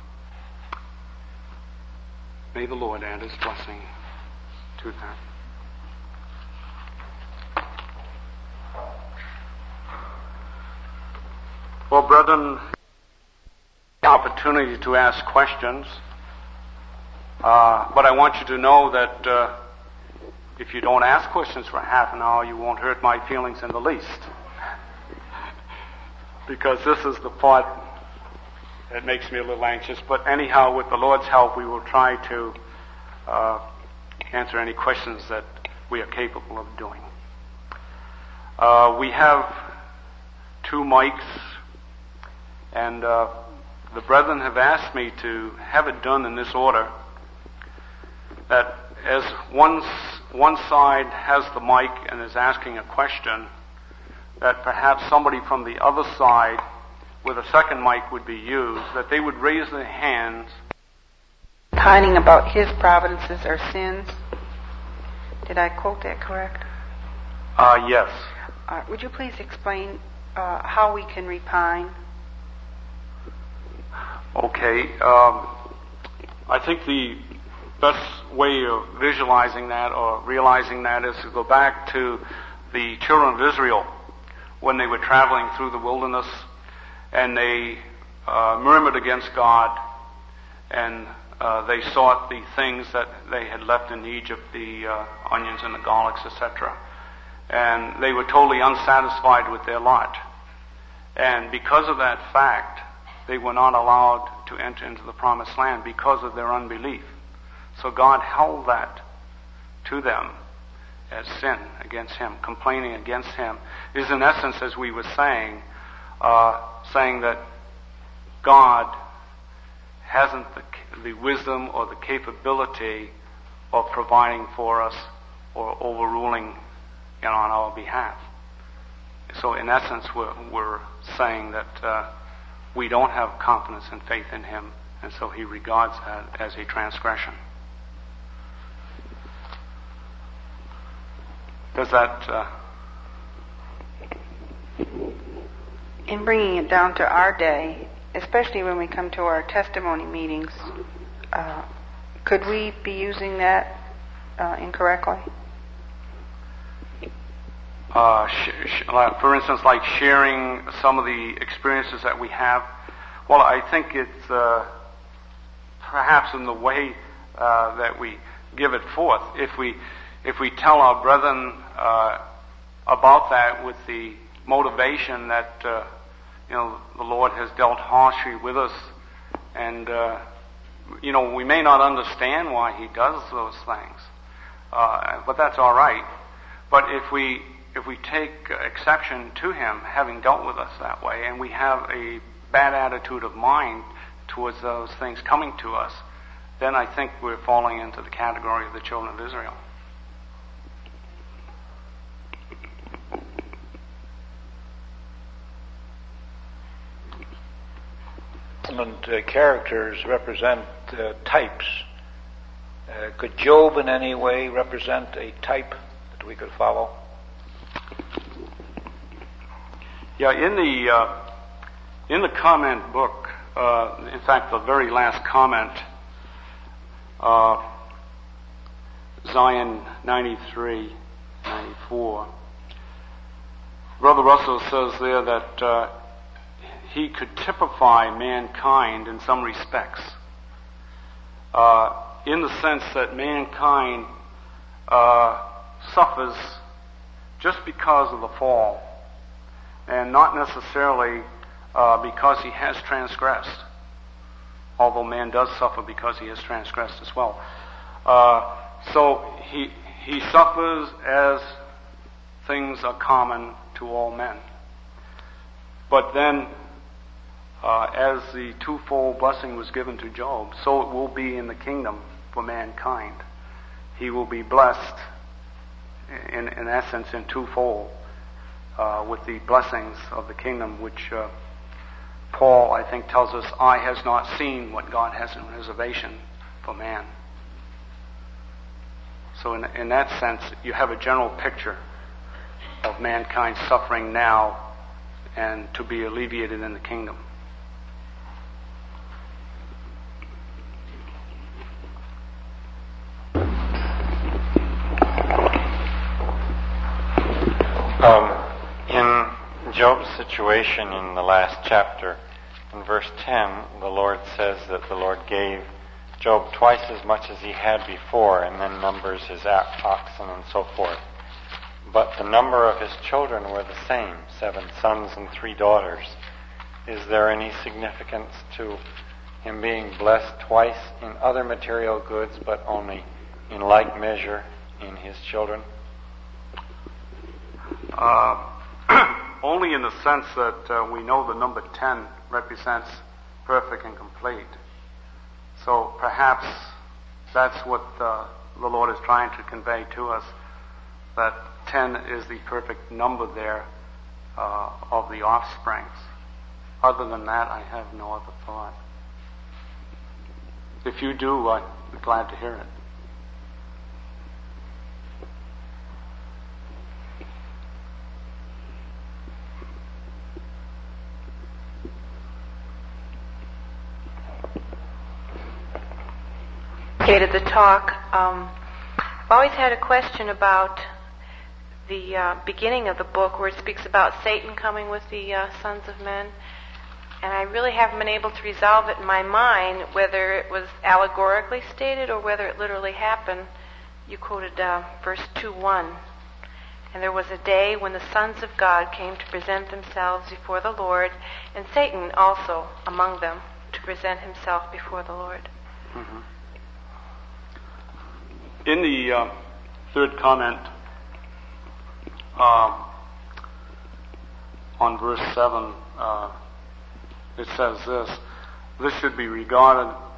May the Lord add his blessing to that. Well, brethren, the opportunity to ask questions, uh, but I want you to know that uh, if you don't ask questions for half an hour, you won't hurt my feelings in the least. Because this is the part that makes me a little anxious. But anyhow, with the Lord's help, we will try to uh, answer any questions that we are capable of doing. Uh, we have two mics, and uh, the brethren have asked me to have it done in this order, that as one, one side has the mic and is asking a question, that perhaps somebody from the other side with a second mic would be used, that they would raise their hands. Pining about his providences or sins. Did I quote that correct? Uh, yes. Uh, would you please explain uh, how we can repine? Okay. Um, I think the best way of visualizing that or realizing that is to go back to the children of Israel when they were traveling through the wilderness, and they uh, murmured against God, and uh, they sought the things that they had left in Egypt, the uh, onions and the garlics, et cetera. And they were totally unsatisfied with their lot. And because of that fact, they were not allowed to enter into the promised land because of their unbelief. So God held that to them as sin against him, complaining against him, is in essence, as we were saying, uh, saying that God hasn't the, the wisdom or the capability of providing for us or overruling, you know, on our behalf. So in essence, we're, we're saying that uh, we don't have confidence and faith in him, and so he regards that as a transgression. Does that... Uh, in bringing it down to our day, especially when we come to our testimony meetings, uh, could we be using that uh, incorrectly? Uh, sh- sh- for instance, like sharing some of the experiences that we have. Well, I think it's uh, perhaps in the way uh, that we give it forth. If we if we tell our brethren uh, about that with the motivation that uh, you know the Lord has dealt harshly with us, and uh, you know we may not understand why He does those things, uh, but that's all right. But if we if we take exception to Him having dealt with us that way, and we have a bad attitude of mind towards those things coming to us, then I think we're falling into the category of the children of Israel. And uh, characters represent uh, types. Uh, could Job in any way represent a type that we could follow? Yeah, in the uh, in the comment book, uh, in fact, the very last comment, uh, Zion ninety-three, ninety-four, Brother Russell says there that uh, he could typify mankind in some respects, uh, in the sense that mankind uh, suffers just because of the fall, and not necessarily uh, because he has transgressed, although man does suffer because he has transgressed as well. Uh, so he he suffers as things are common to all men. But then, uh, as the twofold blessing was given to Job, so it will be in the kingdom for mankind. He will be blessed, in, in essence, in twofold, uh, with the blessings of the kingdom, which uh, Paul, I think, tells us, eye has not seen what God has in reservation for man. So in, in that sense, you have a general picture of mankind suffering now and to be alleviated in the kingdom. Um, in Job's situation in the last chapter, in verse ten, the Lord says that the Lord gave Job twice as much as he had before, and then numbers his oxen and so forth. But the number of his children were the same, seven sons and three daughters. Is there any significance to him being blessed twice in other material goods, but only in like measure in his children? Uh, only in the sense that uh, we know the number ten represents perfect and complete. So perhaps that's what uh, the Lord is trying to convey to us, that ten is the perfect number there uh, of the offsprings. Other than that, I have no other thought. If you do, I'd be glad to hear it. To the talk, um, I've always had a question about the uh, beginning of the book where it speaks about Satan coming with the uh, sons of men, and I really haven't been able to resolve it in my mind whether it was allegorically stated or whether it literally happened. You quoted uh, verse two one, and there was a day when the sons of God came to present themselves before the Lord, and Satan also among them to present himself before the Lord. Mm-hmm. In the uh, third comment uh, on verse seven, uh, it says this: this should be regarded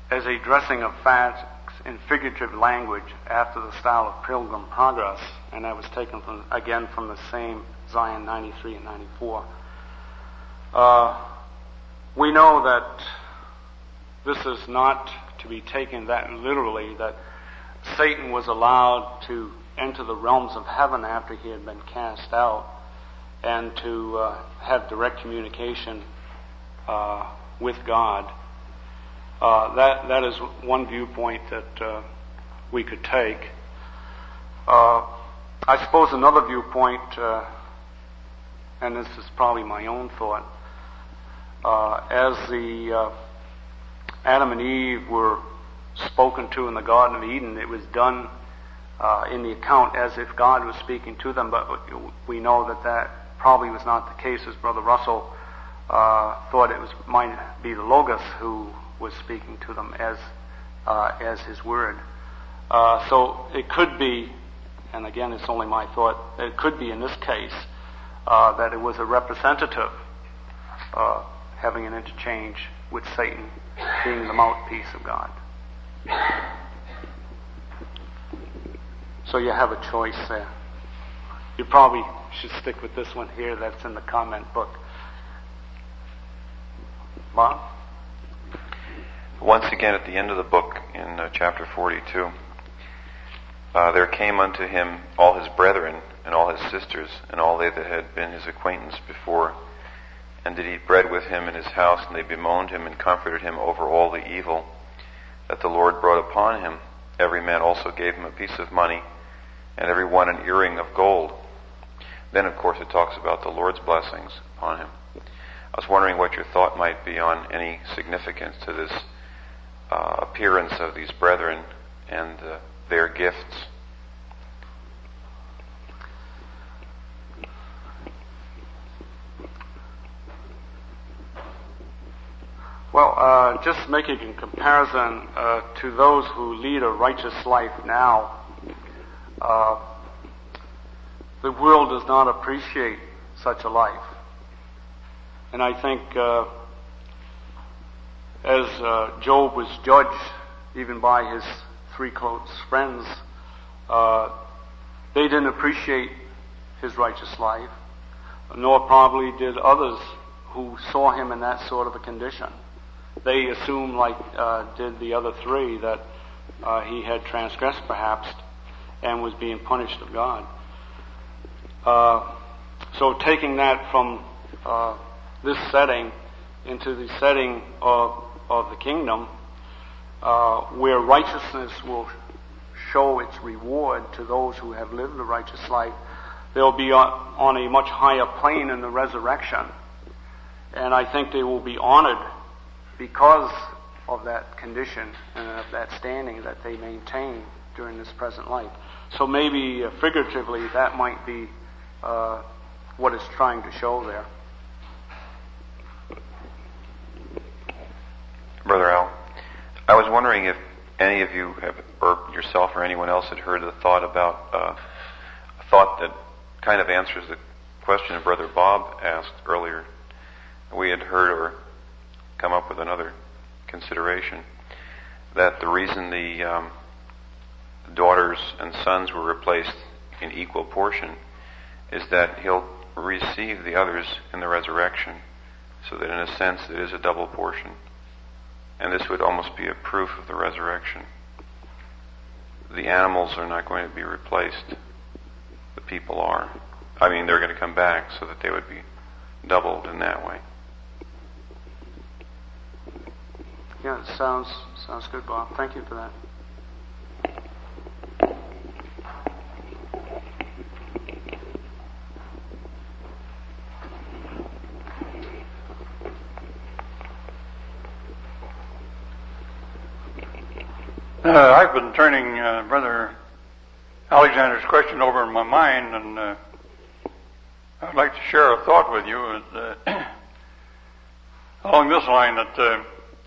as a dressing of facts in figurative language after the style of Pilgrim Progress, and that was taken from, again from the same Zion ninety-three and ninety-four. Uh, we know that this is not to be taken that literally, that Satan was allowed to enter the realms of heaven after he had been cast out and to uh, have direct communication uh, with God. Uh, that that is one viewpoint that uh, we could take. Uh, I suppose another viewpoint, uh, and this is probably my own thought, uh, as the uh, Adam and Eve were spoken to in the Garden of Eden, it was done uh, in the account as if God was speaking to them, but we know that that probably was not the case, as Brother Russell uh, thought it was might be the Logos who was speaking to them as uh, as his word. Uh, so it could be, and again it's only my thought, it could be in this case uh, that it was a representative uh, having an interchange with Satan being the mouthpiece of God. So you have a choice there. You probably should stick with this one here that's in the comment book. Bob? Once again, at the end of the book, in uh, chapter forty-two, uh, there came unto him all his brethren and all his sisters and all they that had been his acquaintance before, and did eat bread with him in his house, and they bemoaned him and comforted him over all the evil that the Lord brought upon him. Every man also gave him a piece of money, and every one an earring of gold. Then, of course, it talks about the Lord's blessings upon him. I was wondering what your thought might be on any significance to this uh, appearance of these brethren and uh, their gifts. Well, uh, just making a comparison uh, to those who lead a righteous life now, uh, the world does not appreciate such a life. And I think uh, as uh, Job was judged even by his three close friends, uh, they didn't appreciate his righteous life, nor probably did others who saw him in that sort of a condition. They assumed, like uh, did the other three, that uh, he had transgressed perhaps and was being punished of God. Uh, so taking that from uh, this setting into the setting of, of the kingdom, uh, where righteousness will show its reward to those who have lived a righteous life, they'll be on, on a much higher plane in the resurrection. And I think they will be honored because of that condition and of that standing that they maintain during this present life. So maybe uh, figuratively that might be uh, what it's trying to show there. Brother Al, I was wondering if any of you have, or yourself or anyone else had heard the thought about, uh, a thought that kind of answers the question that Brother Bob asked earlier. We had heard or come up with another consideration, that the reason the um, daughters and sons were replaced in equal portion is that he'll receive the others in the resurrection, so that in a sense it is a double portion. And this would almost be a proof of the resurrection. The animals are not going to be replaced. The people are. I mean, they're going to come back so that they would be doubled in that way. Yeah, it sounds sounds good, Bob. Thank you for that. Uh, I've been turning uh, Brother Alexander's question over in my mind, and uh, I'd like to share a thought with you uh, along this line, that uh,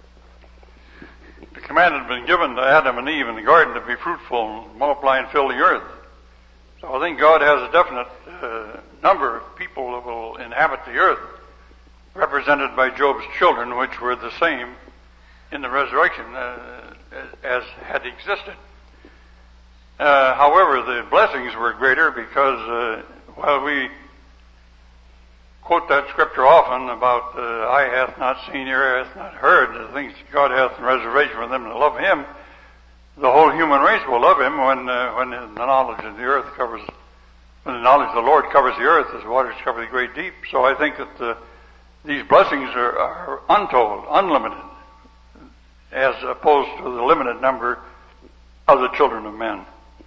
the command had been given to Adam and Eve in the garden to be fruitful and multiply and fill the earth. So I think God has a definite uh, number of people that will inhabit the earth, represented by Job's children, which were the same in the resurrection uh, as had existed. Uh, however, the blessings were greater because uh, while we quote that scripture often about uh, eye hath not seen, ear hath not heard, the things God hath in reservation for them that love Him, the whole human race will love Him when uh, when the knowledge of the earth covers, when the knowledge of the Lord covers the earth as waters cover the great deep. So I think that uh, these blessings are, are untold, unlimited, as opposed to the limited number of the children of men.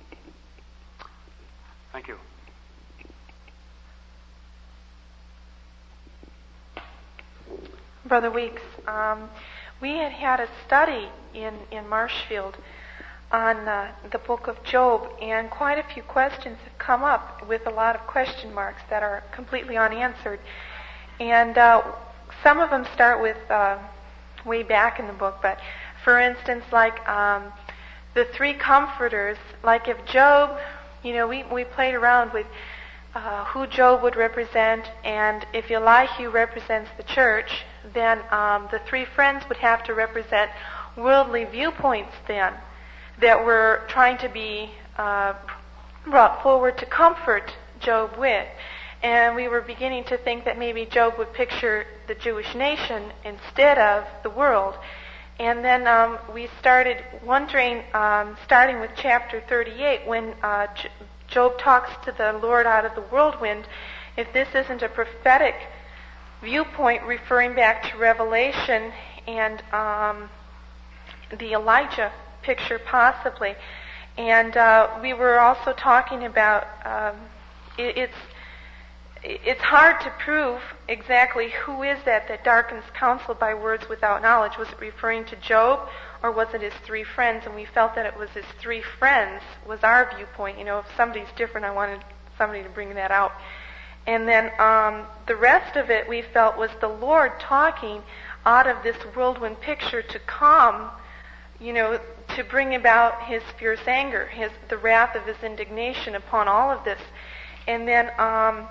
Thank you. Brother Weeks, um, we had had a study in, in Marshfield on uh, the book of Job, and quite a few questions have come up with a lot of question marks that are completely unanswered. And uh, some of them start with uh, way back in the book, but for instance, like um, the three comforters, like if Job, you know, we, we played around with uh, who Job would represent, and if Elihu represents the church, then um, the three friends would have to represent worldly viewpoints then that were trying to be uh, brought forward to comfort Job with. And we were beginning to think that maybe Job would picture the Jewish nation instead of the world. And then um, we started wondering, um, starting with chapter thirty-eight, when uh, J- Job talks to the Lord out of the whirlwind, if this isn't a prophetic viewpoint referring back to Revelation and um, the Elijah picture possibly. And uh, we were also talking about um, it, it's it's hard to prove exactly who is that that darkens counsel by words without knowledge. Was it referring to Job, or was it his three friends? And we felt that it was his three friends was our viewpoint. You know, if somebody's different, I wanted somebody to bring that out. And then um, the rest of it we felt was the Lord talking out of this whirlwind picture to calm, you know, to bring about His fierce anger, His the wrath of His indignation upon all of this. And then um,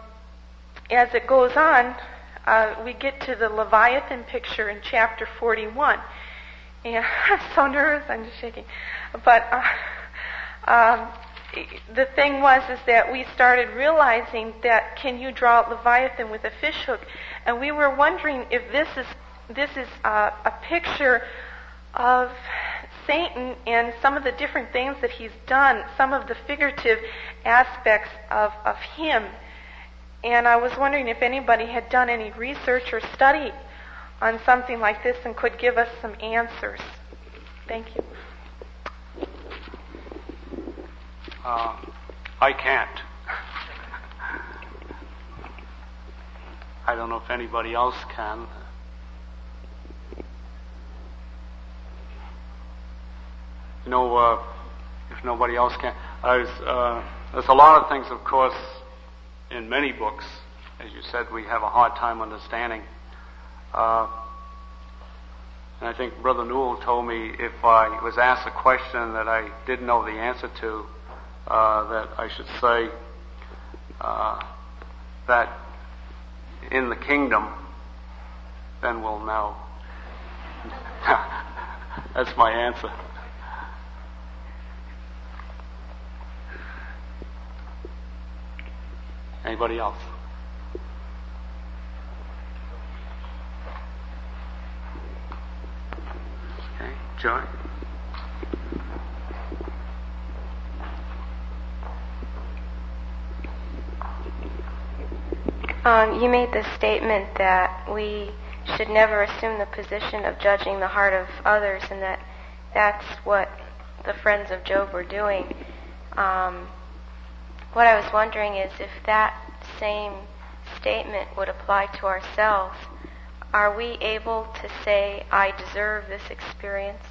as it goes on, uh, we get to the Leviathan picture in chapter forty-one. And I'm so nervous, I'm just shaking. But uh, um, the thing was is that we started realizing that can you draw out Leviathan with a fish hook? And we were wondering if this is this is uh, a picture of Satan and some of the different things that he's done, some of the figurative aspects of, of him. And I was wondering if anybody had done any research or study on something like this and could give us some answers. Thank you. Uh, I can't. I don't know if anybody else can. You know, uh, if nobody else can. I was, uh, there's a lot of things, of course, in many books, as you said, we have a hard time understanding. Uh, and I think Brother Newell told me if I was asked a question that I didn't know the answer to, uh, that I should say uh, that in the kingdom, then we'll know. That's my answer. Anybody else? Okay, Joy. Um, you made the statement that we should never assume the position of judging the heart of others, and that that's what the friends of Job were doing. Um, What I was wondering is if that same statement would apply to ourselves. Are we able to say, I deserve this experience?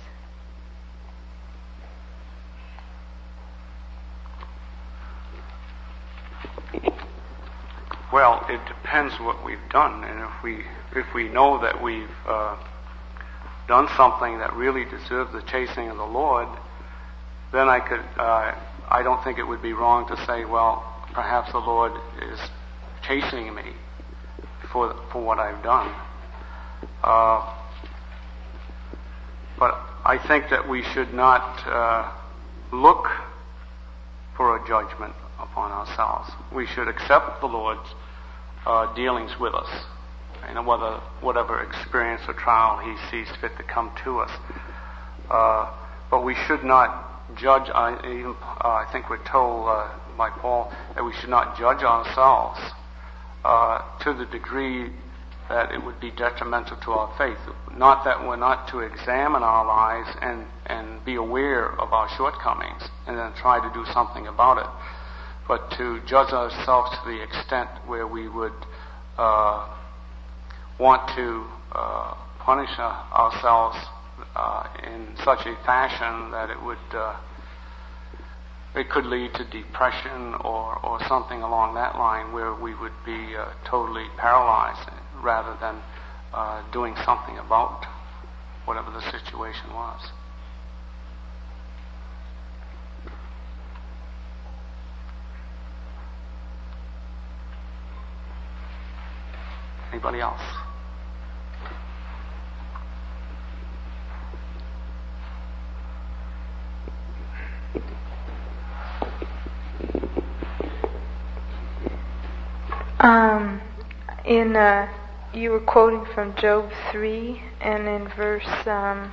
Well, it depends what we've done, and if we if we know that we've uh, done something that really deserves the chastening of the Lord, then I could. Uh, I don't think it would be wrong to say, well, perhaps the Lord is chastening me for for what I've done. Uh, But I think that we should not uh, look for a judgment upon ourselves. We should accept the Lord's uh, dealings with us, you know, whether whatever experience or trial He sees fit to come to us. Uh, but we should not judge. I, even, uh, I think we're told uh, by Paul that we should not judge ourselves uh, to the degree that it would be detrimental to our faith. Not that we're not to examine our lives and, and be aware of our shortcomings and then try to do something about it, but to judge ourselves to the extent where we would uh, want to uh, punish uh, ourselves uh, in such a fashion that it would uh, it could lead to depression or, or something along that line, where we would be uh, totally paralyzed rather than uh, doing something about whatever the situation was. Anybody else? Um, in uh, you were quoting from Job three, and in verse, um,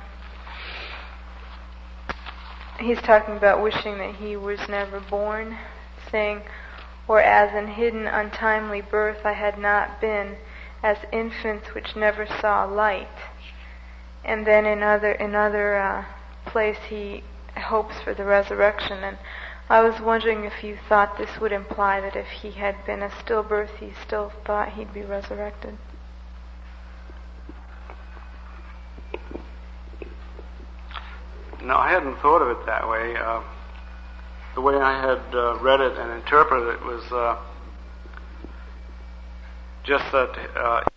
he's talking about wishing that he was never born, saying, "Or as in hidden untimely birth I had not been, as infants which never saw light." And then in other in other uh, place he hopes for the resurrection. And I was wondering if you thought this would imply that if he had been a stillbirth, he still thought he'd be resurrected. No, I hadn't thought of it that way. Uh, the way I had uh, read it and interpreted it was uh, just that uh,